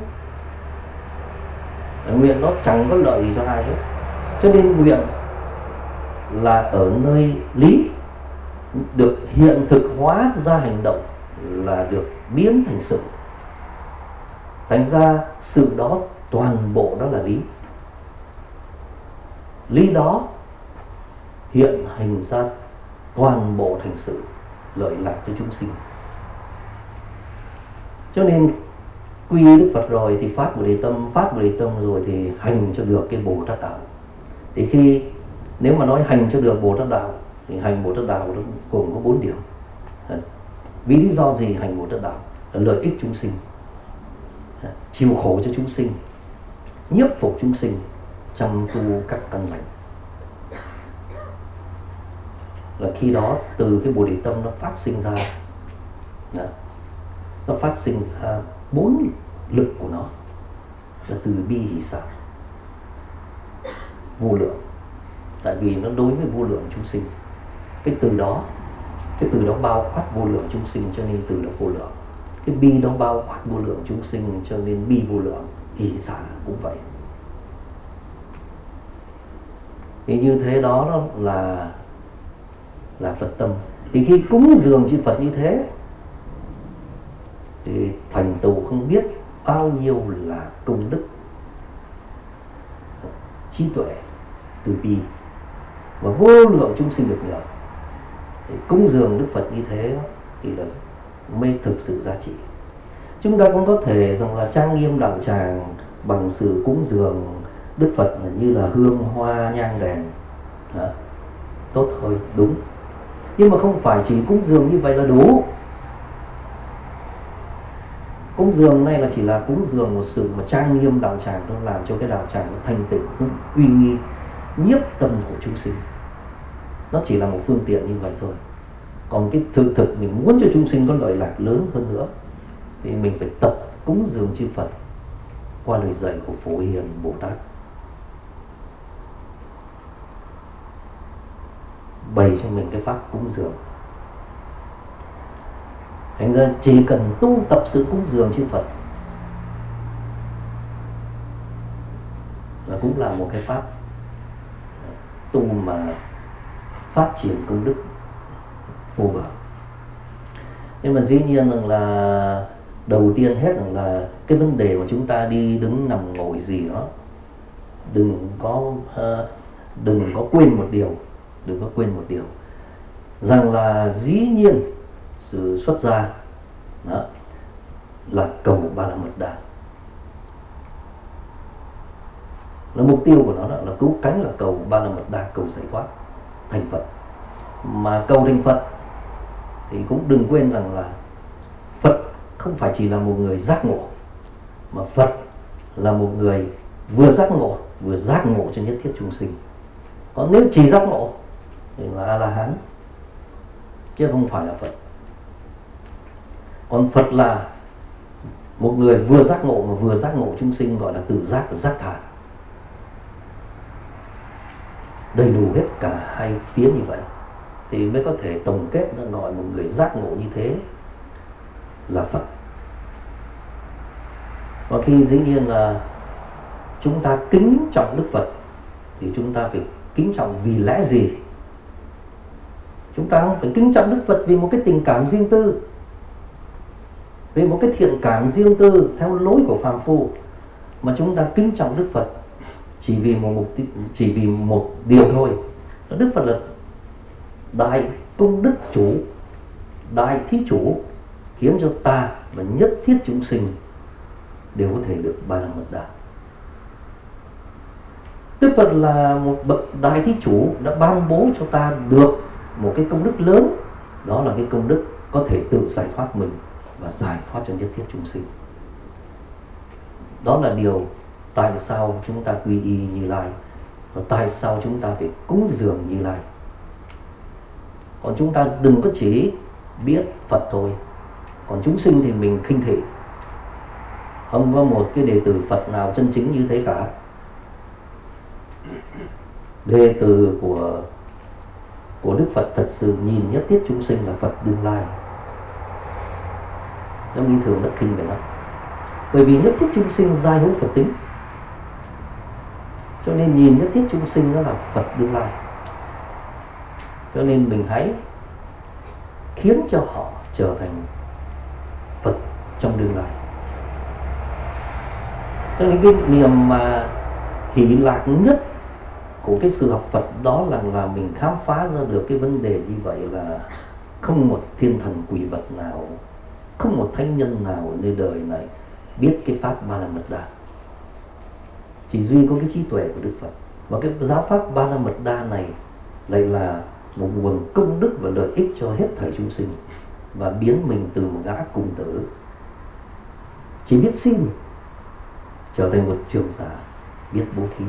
nguyện nó chẳng có lợi gì cho ai hết. Cho nên nguyện là ở nơi lý, được hiện thực hóa ra hành động là được biến thành sự. Thành ra sự đó toàn bộ đó là lý. Lý đó hiện hành ra toàn bộ thành sự, lợi lạc cho chúng sinh. Cho nên quy y Đức Phật rồi thì phát Bồ Đề tâm, phát Bồ Đề tâm rồi thì hành cho được cái Bồ Tát đạo. Thì khi nếu mà nói hành cho được Bồ Tát đạo thì hành Bồ Tát đạo nó gồm có bốn điều. Vì lý do gì hành Bồ Tát đạo? Là lợi ích chúng sinh, chịu khổ cho chúng sinh, nhiếp phục chúng sinh, chăm tu các căn lành. Là khi đó từ cái Bồ Đề tâm nó phát sinh ra, nó phát sinh ra bốn lực của nó, là từ bi hỷ xả vô lượng. Tại vì nó đối với vô lượng chúng sinh, cái từ đó cái từ đó bao quát vô lượng chúng sinh, cho nên từ đó vô lượng. Cái bi đó bao quát vô lượng chúng sinh, cho nên bi vô lượng. Hỷ xả cũng vậy. Thì như thế đó, đó là là Phật tâm. Thì khi cúng dường chư Phật như thế thì thành tựu không biết bao nhiêu là công đức, trí tuệ, từ bi, và vô lượng chúng sinh được nhờ. Thì cúng dường Đức Phật như thế thì là mới thực sự giá trị. Chúng ta cũng có thể rằng là trang nghiêm đạo tràng bằng sự cúng dường Đức Phật như là hương hoa nhang đèn. Đó, tốt thôi, đúng. Nhưng mà không phải chỉ cúng dường như vậy là đủ. Cúng dường này là chỉ là cúng dường một sự mà trang nghiêm đạo tràng, nó làm cho cái đạo tràng nó thanh tịnh, uy nghi, nhiếp tâm của chúng sinh. Nó chỉ là một phương tiện như vậy thôi. Còn cái thực thực mình muốn cho chúng sinh có lợi lạc lớn hơn nữa thì mình phải tập cúng dường chư Phật qua lời dạy của Phổ Hiền Bồ Tát, bày cho mình cái pháp cúng dường. Thành ra chỉ cần tu tập sự cúng dường chư Phật là cũng là một cái pháp tu mà phát triển công đức vô bờ. Nhưng mà dĩ nhiên rằng là đầu tiên hết rằng là cái vấn đề của chúng ta đi đứng nằm ngồi gì đó, đừng có uh, đừng có quên một điều, đừng có quên một điều rằng là dĩ nhiên sự xuất gia đó là cầu Ba La Mật Đa, là mục tiêu của nó là, là cứu cánh, là cầu Ba La Mật Đa, cầu giải thoát thành Phật. Mà cầu thành Phật thì cũng đừng quên rằng là Phật không phải chỉ là một người giác ngộ, mà Phật là một người vừa giác ngộ vừa giác ngộ cho nhất thiết chúng sinh. Còn nếu chỉ giác ngộ thì là A-la-hán, chứ không phải là Phật. Còn Phật là Một người vừa giác ngộ mà vừa giác ngộ chúng sinh gọi là tự giác và giác thải, đầy đủ hết cả hai phía như vậy thì mới có thể tổng kết ra gọi một người giác ngộ như thế là Phật. Và khi dĩ nhiên là chúng ta kính trọng Đức Phật thì chúng ta phải kính trọng vì lẽ gì? Chúng ta không phải kính trọng Đức Phật vì một cái tình cảm riêng tư, vì một cái thiện cảm riêng tư theo lối của phàm phu, mà chúng ta kính trọng Đức Phật chỉ vì một mục chỉ vì một điều thôi. Đức Phật là đại công đức chủ, đại thí chủ, khiến cho ta và nhất thiết chúng sinh đều có thể được Ba La Mật Đa. Đức Phật là một bậc đại thí chủ đã ban bố cho ta được một cái công đức lớn, đó là cái công đức có thể tự giải thoát mình và giải thoát cho nhất thiết chúng sinh. Đó là điều tại sao chúng ta quy y Như Lai, và tại sao chúng ta phải cúng dường Như Lai. Còn chúng ta đừng có chỉ biết Phật thôi, còn chúng sinh thì mình khinh thị. Không có một cái đệ tử Phật nào chân chính như thế cả. Đệ tử của của Đức Phật thật sự nhìn nhất thiết chúng sinh là Phật đương lai. Trong Lý Thường rất kinh về nó. Bởi vì nhất thiết chúng sinh giai hữu Phật tính, cho nên nhìn nhất thiết chúng sinh đó là Phật đương lai. Cho nên mình hãy khiến cho họ trở thành Phật trong đương lai. Cho nên cái niềm mà hỷ lạc nhất của cái sự học Phật đó là là mình khám phá ra được cái vấn đề như vậy, là không một thiên thần quỷ vật nào, không một thánh nhân nào ở nơi đời này biết cái pháp Ba La Mật Đa. Chỉ duy có cái trí tuệ của Đức Phật. Và cái giáo pháp Ba La Mật Đa này lại là một nguồn công đức và lợi ích cho hết thảy chúng sinh, và biến mình từ một gã cung tử chỉ biết xin trở thành một trưởng giả biết bố thí.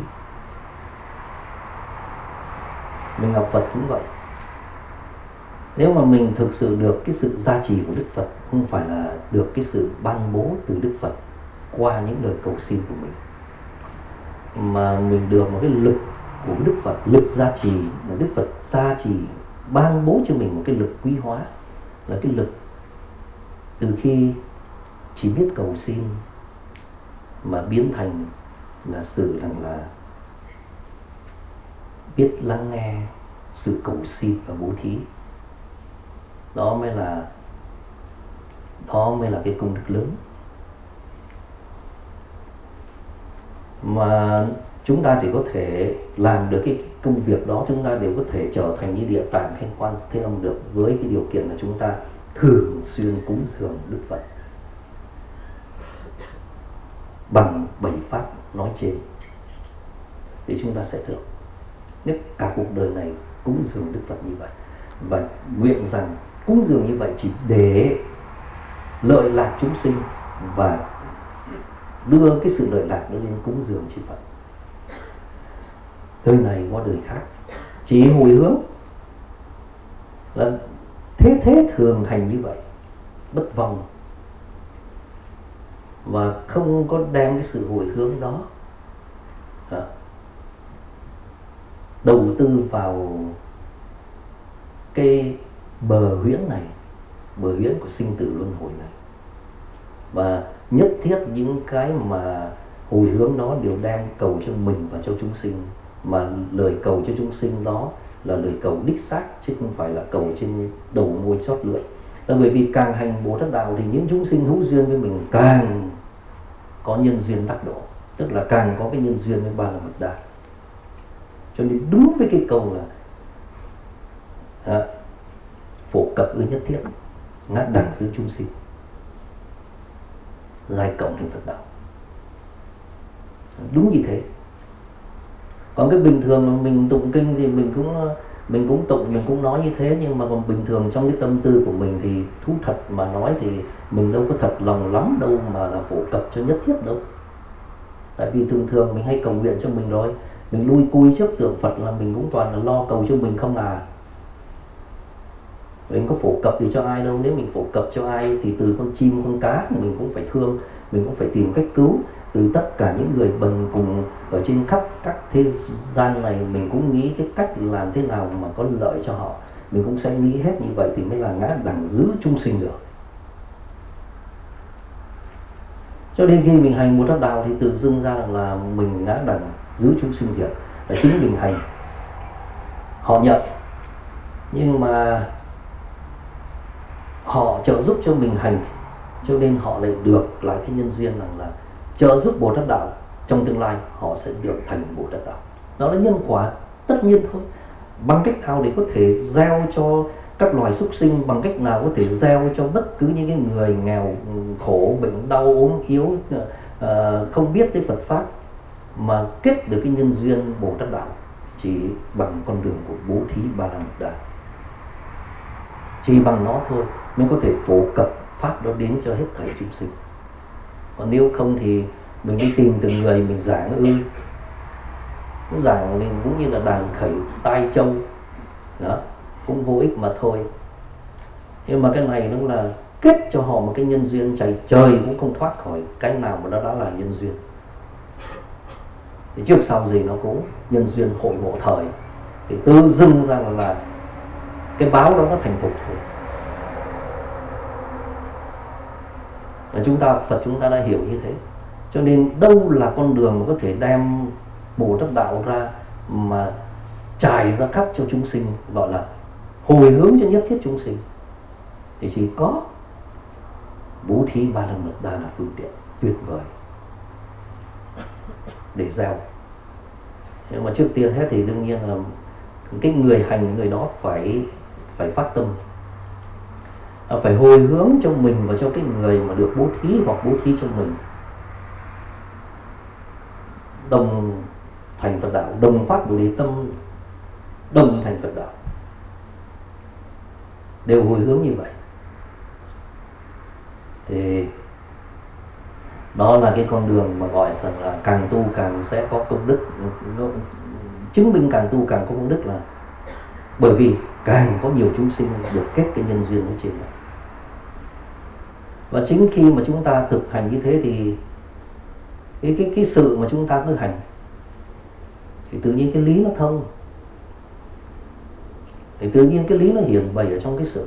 Mình học Phật cũng vậy. Nếu mà mình thực sự được cái sự gia trì của Đức Phật, không phải là được cái sự ban bố từ Đức Phật qua những lời cầu xin của mình, mà mình được một cái lực của Đức Phật, lực gia trì mà Đức Phật gia trì ban bố cho mình một cái lực quý hóa, là cái lực từ khi chỉ biết cầu xin mà biến thành là sự rằng là biết lắng nghe sự cầu xin và bố thí. Đó mới là đó mới là cái công đức lớn mà chúng ta chỉ có thể làm được cái công việc đó. Chúng ta đều có thể trở thành như Địa Tạng hay Quan Thế Âm được, với cái điều kiện là chúng ta thường xuyên cúng dường Đức Phật bằng bảy pháp nói trên, thì chúng ta sẽ được. Nếu cả cuộc đời này cúng dường Đức Phật như vậy, và nguyện rằng cúng dường như vậy chỉ để lợi lạc chúng sinh và đưa cái sự lợi lạc đó lên cúng dường chư Phật. Đời này qua đời khác, chỉ hồi hướng là thế thế thường hành như vậy, bất vong, và không có đem cái sự hồi hướng đó à, đầu tư vào cái bờ huyễn này, bờ huyễn của sinh tử luân hồi này. Và nhất thiết những cái mà hồi hướng đó đều đem cầu cho mình và cho chúng sinh, mà lời cầu cho chúng sinh đó là lời cầu đích xác, chứ không phải là cầu trên đầu môi chót lưỡi. Là bởi vì càng hành Bồ Tát đạo thì những chúng sinh hữu duyên với mình càng có nhân duyên đắc độ, tức là càng có cái nhân duyên với Ba La Mật Đa. Cho nên đúng với cái câu là à, phổ cập ư nhất thiết, ngã đẳng giữa chúng sinh, giai cộng thành Phật đạo. Đúng như thế. Còn cái bình thường mình tụng kinh thì mình cũng mình cũng tụng, mình cũng nói như thế, nhưng mà còn bình thường trong cái tâm tư của mình thì thú thật mà nói thì mình đâu có thật lòng lắm đâu mà là phổ cập cho nhất thiết đâu. Tại vì thường thường mình hay cầu nguyện cho mình rồi, mình lui cui trước tượng Phật là mình cũng toàn là lo cầu cho mình không à. Mình có phổ cập gì cho ai đâu. Nếu mình phổ cập cho ai thì từ con chim con cá mình cũng phải thương, mình cũng phải tìm cách cứu. Từ tất cả những người bần cùng ở trên khắp các thế gian này, mình cũng nghĩ cái cách làm thế nào mà có lợi cho họ. Mình cũng sẽ nghĩ hết như vậy thì mới là ngã đẳng giữ chúng sinh được. Cho nên khi mình hành Bồ Tát Đạo thì tự dưng ra rằng là mình ngã đẳng giữ chúng sinh thiệt, là chính mình hành. Họ nhận, nhưng mà họ trợ giúp cho mình hành, cho nên họ lại được lại cái nhân duyên rằng là trợ giúp Bồ Tát Đạo, trong tương lai họ sẽ được thành Bồ Tát Đạo. Đó là nhân quả tất nhiên thôi. Bằng cách nào để có thể gieo cho các loài súc sinh, bằng cách nào có thể gieo cho bất cứ những cái người nghèo khổ, bệnh đau, ốm yếu, không biết tới Phật Pháp mà kết được cái nhân duyên Bồ Tát Đạo, chỉ bằng con đường của bố thí Ba La Mật Đa. Chỉ bằng nó thôi mới có thể phổ cập Pháp đó đến cho hết thảy chúng sinh. Còn nếu không thì mình đi tìm từng người mình giảng ư, cái giảng thì cũng như là đàn khẩy tai trâu đó, cũng vô ích mà thôi. Nhưng mà cái này nó là kết cho họ một cái nhân duyên chạy trời cũng không thoát khỏi cái nào mà nó đã là nhân duyên. Thì trước sau gì nó cũng nhân duyên hội ngộ thời, thì tự dưng ra là, là cái báo đó nó thành thục thôi. Và chúng ta, Phật chúng ta đã hiểu như thế. Cho nên đâu là con đường mà có thể đem Bồ Tát Đạo ra mà trải ra khắp cho chúng sinh, gọi là hồi hướng cho nhất thiết chúng sinh, thì chỉ có bố thí Ba La Mật Đa là phương tiện tuyệt vời để gieo. Nhưng mà trước tiên hết thì đương nhiên là cái người hành, người đó phải phải phát tâm, phải hồi hướng cho mình và cho cái người mà được bố thí hoặc bố thí cho mình đồng thành Phật đạo, đồng phát Bồ Đề tâm, đồng thành Phật đạo, đều hồi hướng như vậy. Thì đó là cái con đường mà gọi rằng là càng tu càng sẽ có công đức. Chứng minh càng tu càng có công đức là bởi vì càng có nhiều chúng sinh được kết cái nhân duyên ở trên này. Và chính khi mà chúng ta thực hành như thế thì cái, cái, cái sự mà chúng ta cứ hành thì tự nhiên cái lý nó thông, thì tự nhiên cái lý nó hiển bày ở trong cái sự.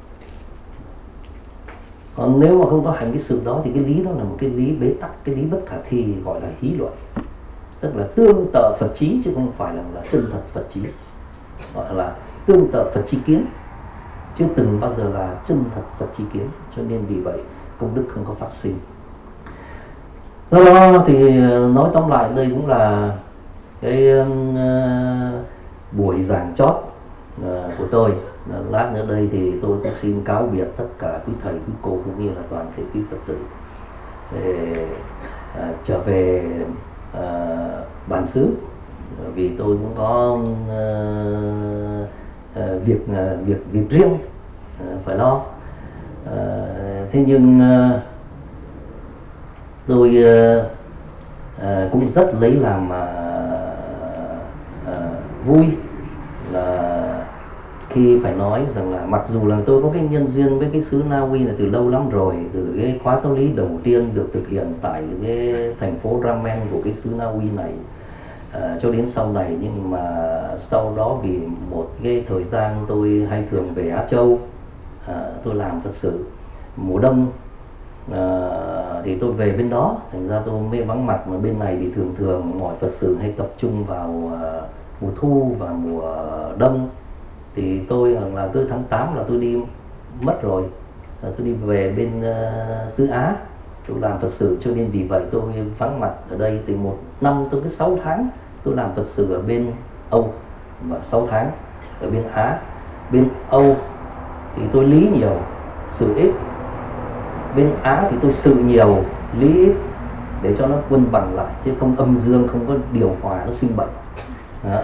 Còn nếu mà không có hành cái sự đó thì cái lý đó là một cái lý bế tắc, cái lý bất khả thi, gọi là hí luận, tức là tương tự Phật trí chứ không phải là, là chân thật Phật trí, gọi là tương tự Phật chi kiến, chứ từng bao giờ là chân thật Phật chi kiến. Cho nên vì vậy công đức không có phát sinh. Do đó thì nói tóm lại đây cũng là cái uh, buổi giảng chót uh, của tôi. Lát nữa đây thì tôi cũng xin cáo biệt tất cả quý thầy, quý cô cũng như là toàn thể quý Phật tử để uh, trở về uh, bản xứ, vì tôi cũng có uh, uh, việc uh, việc việc riêng uh, phải lo. Uh, thế nhưng uh, tôi uh, uh, cũng rất lấy làm uh, uh, vui là khi phải nói rằng là mặc dù là tôi có cái nhân duyên với cái xứ Na Uy là từ lâu lắm rồi, từ cái khóa giáo lý đầu tiên được thực hiện tại cái thành phố Ramen của cái xứ Na Uy này à, cho đến sau này, nhưng mà sau đó vì một cái thời gian tôi hay thường về Á Châu, à, tôi làm Phật sự mùa đông, à, thì tôi về bên đó, thành ra tôi mới vắng mặt. Mà bên này thì thường thường mọi Phật sự hay tập trung vào à, mùa thu và mùa đông, thì tôi là tới tháng tám là tôi đi mất rồi, tôi đi về bên uh, xứ Á tôi làm Phật sự, cho nên vì vậy tôi vắng mặt ở đây từ một năm tới cái sáu tháng tôi làm Phật sự ở bên Âu và sáu tháng ở bên Á. Bên Âu thì tôi lý nhiều, sự ít. Bên Á thì tôi sự nhiều, lý ít, để cho nó cân bằng lại, chứ không âm dương, không có điều hòa, nó sinh bệnh. Đó.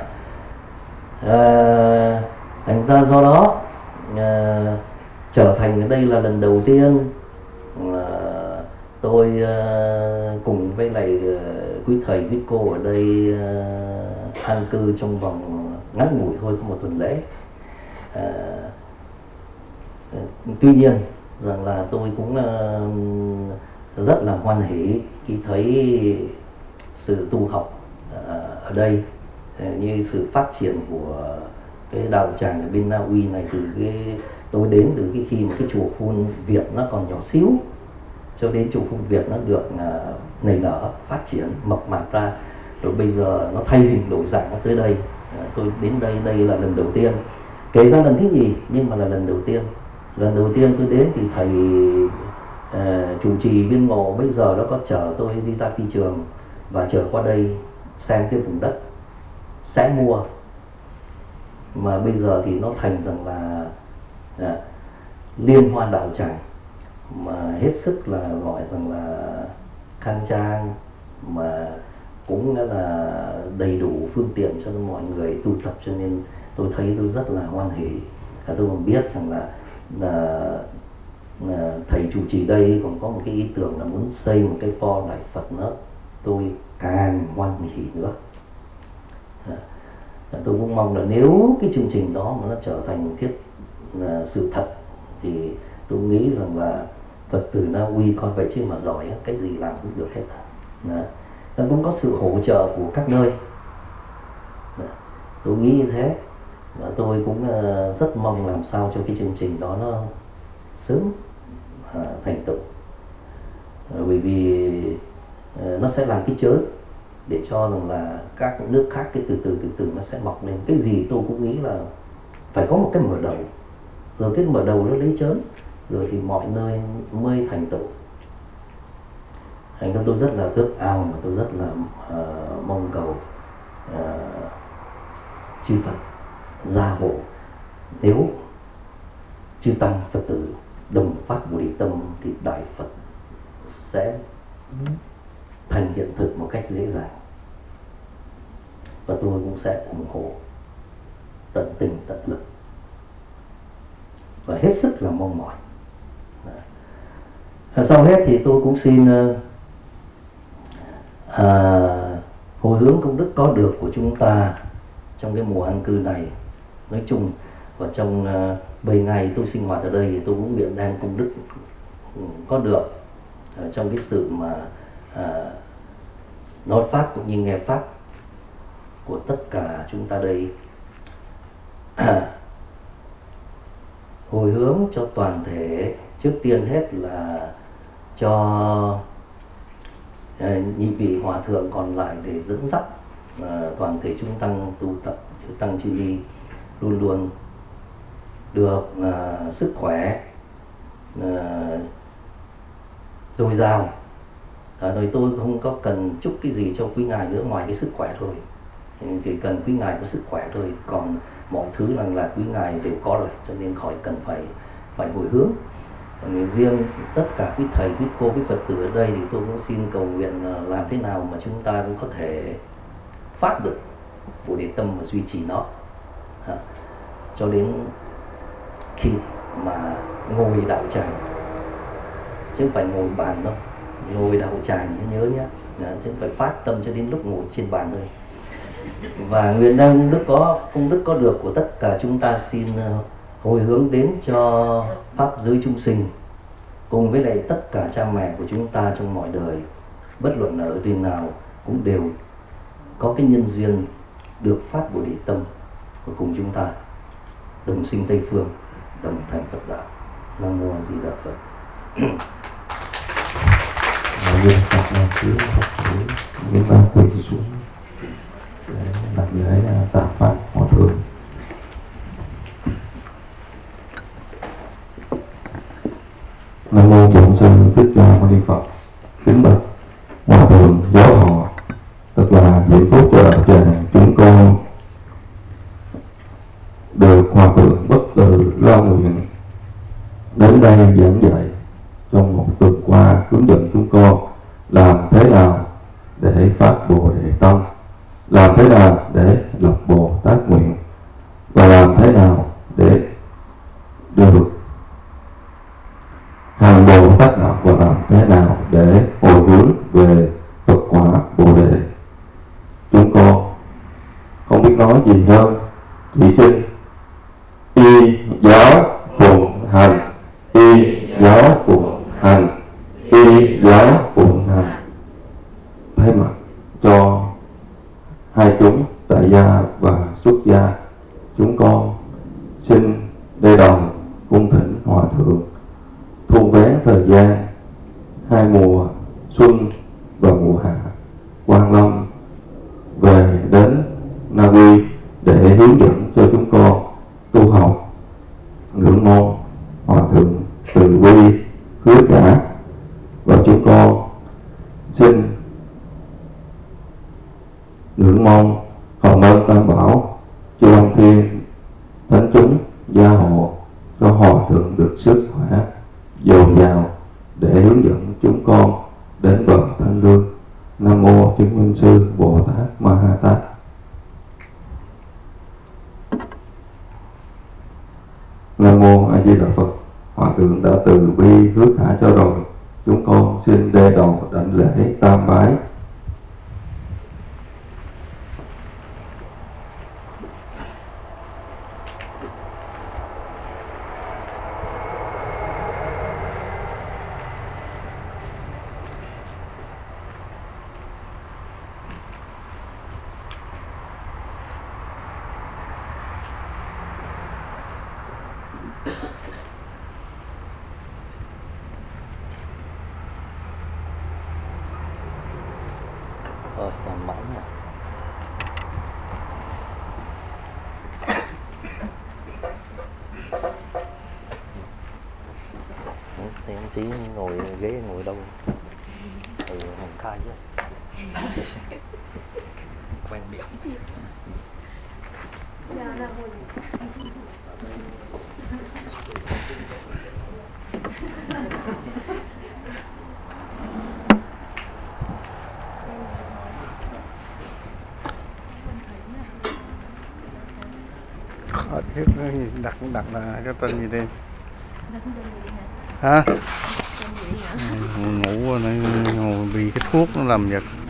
À, thành ra do đó à, trở thành ở đây là lần đầu tiên à, tôi à, cùng với lại à, quý thầy quý cô ở đây à, an cư trong vòng ngắn ngủi thôi, có một tuần lễ. à, Tuy nhiên rằng là tôi cũng uh, rất là hoan hỉ khi thấy sự tu học uh, ở đây, uh, như sự phát triển của cái đạo tràng ở bên Na Uy này. Từ cái tôi đến từ cái khi mà cái chùa Phun Việt nó còn nhỏ xíu cho đến chùa Phun Việt nó được uh, nảy nở, phát triển, mập mạp ra, rồi bây giờ nó thay hình đổi dạng nó tới đây. Uh, tôi đến đây đây là lần đầu tiên, kể ra lần thứ nhì nhưng mà là lần đầu tiên. Lần đầu tiên tôi đến thì thầy uh, chủ trì Viên Ngộ bây giờ nó có chở tôi đi ra phi trường và chở qua đây xem cái vùng đất sẽ mua, mà bây giờ thì nó thành rằng là à, liên hoan đạo tràng mà hết sức là gọi rằng là khang trang, mà cũng là đầy đủ phương tiện cho mọi người tu tập, cho nên tôi thấy tôi rất là hoan hỉ. Tôi còn biết rằng là, là, là thầy chủ trì đây còn có một cái ý tưởng là muốn xây một cái pho Đại Phật nữa, tôi càng hoan hỉ nữa. Tôi cũng mong là nếu cái chương trình đó mà nó trở thành thiết là sự thật thì tôi nghĩ rằng là Phật tử Na Uy coi vậy chứ mà giỏi, cái gì làm cũng được hết. Nó cũng có sự hỗ trợ của các nơi, tôi nghĩ như thế, và tôi cũng rất mong làm sao cho cái chương trình đó nó sớm thành tựu, bởi vì nó sẽ làm cái chớn để cho rằng là các nước khác cái từ từ từ từ nó sẽ mọc lên. Cái gì tôi cũng nghĩ là phải có một cái mở đầu, rồi cái mở đầu nó lấy chớn, rồi thì mọi nơi mới thành tựu. Thành ra tôi rất là ước ao, mà tôi rất là uh, mong cầu uh, chư Phật gia hộ. Nếu chư tăng Phật tử đồng phát Bồ Đề tâm thì Đại Phật sẽ thành hiện thực một cách dễ dàng, và tôi cũng sẽ ủng hộ tận tình tận lực và hết sức là mong mỏi. Sau hết thì tôi cũng xin à, hồi hướng công đức có được của chúng ta trong cái mùa an cư này nói chung, và trong uh, bảy ngày tôi sinh hoạt ở đây thì tôi cũng nguyện đem công đức có được uh, trong cái sự mà uh, nói pháp cũng như nghe pháp của tất cả chúng ta đây, hồi hướng cho toàn thể. Trước tiên hết là cho uh, nhị vị hòa thượng còn lại để dẫn dắt uh, toàn thể chúng tăng tu tập, chư tăng chư ni luôn luôn được uh, sức khỏe uh, dồi dào. À, rồi tôi không có cần chúc cái gì cho quý ngài nữa ngoài cái sức khỏe thôi, chỉ cần quý ngài có sức khỏe thôi, còn mọi thứ rằng là quý ngài đều có rồi, cho nên khỏi cần phải phải hồi hướng. Còn riêng tất cả quý thầy, quý cô, quý Phật tử ở đây thì tôi cũng xin cầu nguyện làm thế nào mà chúng ta cũng có thể phát được Bồ Đề tâm và duy trì nó à, cho đến khi mà ngồi đạo tràng, chứ không phải ngồi bàn đâu, ngồi đạo tràng nhớ nhé, chứ không phải phát tâm cho đến lúc ngồi trên bàn thôi. Và nguyện đem công đức có công đức có được của tất cả chúng ta xin hồi hướng đến cho pháp giới chúng sinh, cùng với lại tất cả cha mẹ của chúng ta trong mọi đời, bất luận ở nơi nào cũng đều có cái nhân duyên được phát Bồ Đề tâm, và cùng chúng ta đồng sinh Tây phương, đồng thành Phật đạo. Nam mô A Di Đà Phật. Nguyện Phật là cứ Phật tử nguyện ban quỳ xuống để đặt lễ tạ pháp hòa thượng. Nam mô Bổn Sư Thích Ca Mâu Ni Phật. Kính bạch hòa thượng giáo họ, thật là hạnh phúc cho đạo tràng chúng con được hòa thượng bất từ lo nguyện đến đây giảng dạy trong một tuần qua, hướng dẫn chúng con làm thế nào để phát Bồ Đề tâm, làm thế nào để lập Bồ Tát nguyện, và làm thế nào để được hành Bồ Tát đạo, và làm thế nào để hồi hướng về Phật quả Bồ Đề. Chúng con không biết nói gì hơn, chỉ xin y giáo phụng hành. vị giáo phụng hành thay mặt cho hai chúng tại gia và xuất gia, chúng con xin đề đồng cung thỉnh hòa thượng thu vén thời gian hai mùa xuân và mùa hạ Quan Lâm về đến Na Uy để hướng dẫn cho chúng con tu học ngưỡng mong hòa thượng từ bi hứa cả, và chúng con xin ngưỡng mong hồng ân tam bảo chư long thiên thánh chúng gia hộ cho hòa thượng được sức khỏe dồi dào để hướng dẫn chúng con đến bậc thanh lương. Nam mô chứng minh sư Bồ Tát Ma Ha Tát. Nam mô A Di Đà Phật. Hòa thượng đã từ bi hứa khả cho rồi, chúng con xin đê đầu đảnh lễ tam bái. Rồi, làm mẫu nè. Thì anh Chí ngồi ghế ngồi đâu? Ừ, Hồng Khai chứ. Quen miệng. Khó thiết đặt đặt là cái tên gì đi hả? Ngủ ngủ này ngồi vì cái thuốc nó làm giật.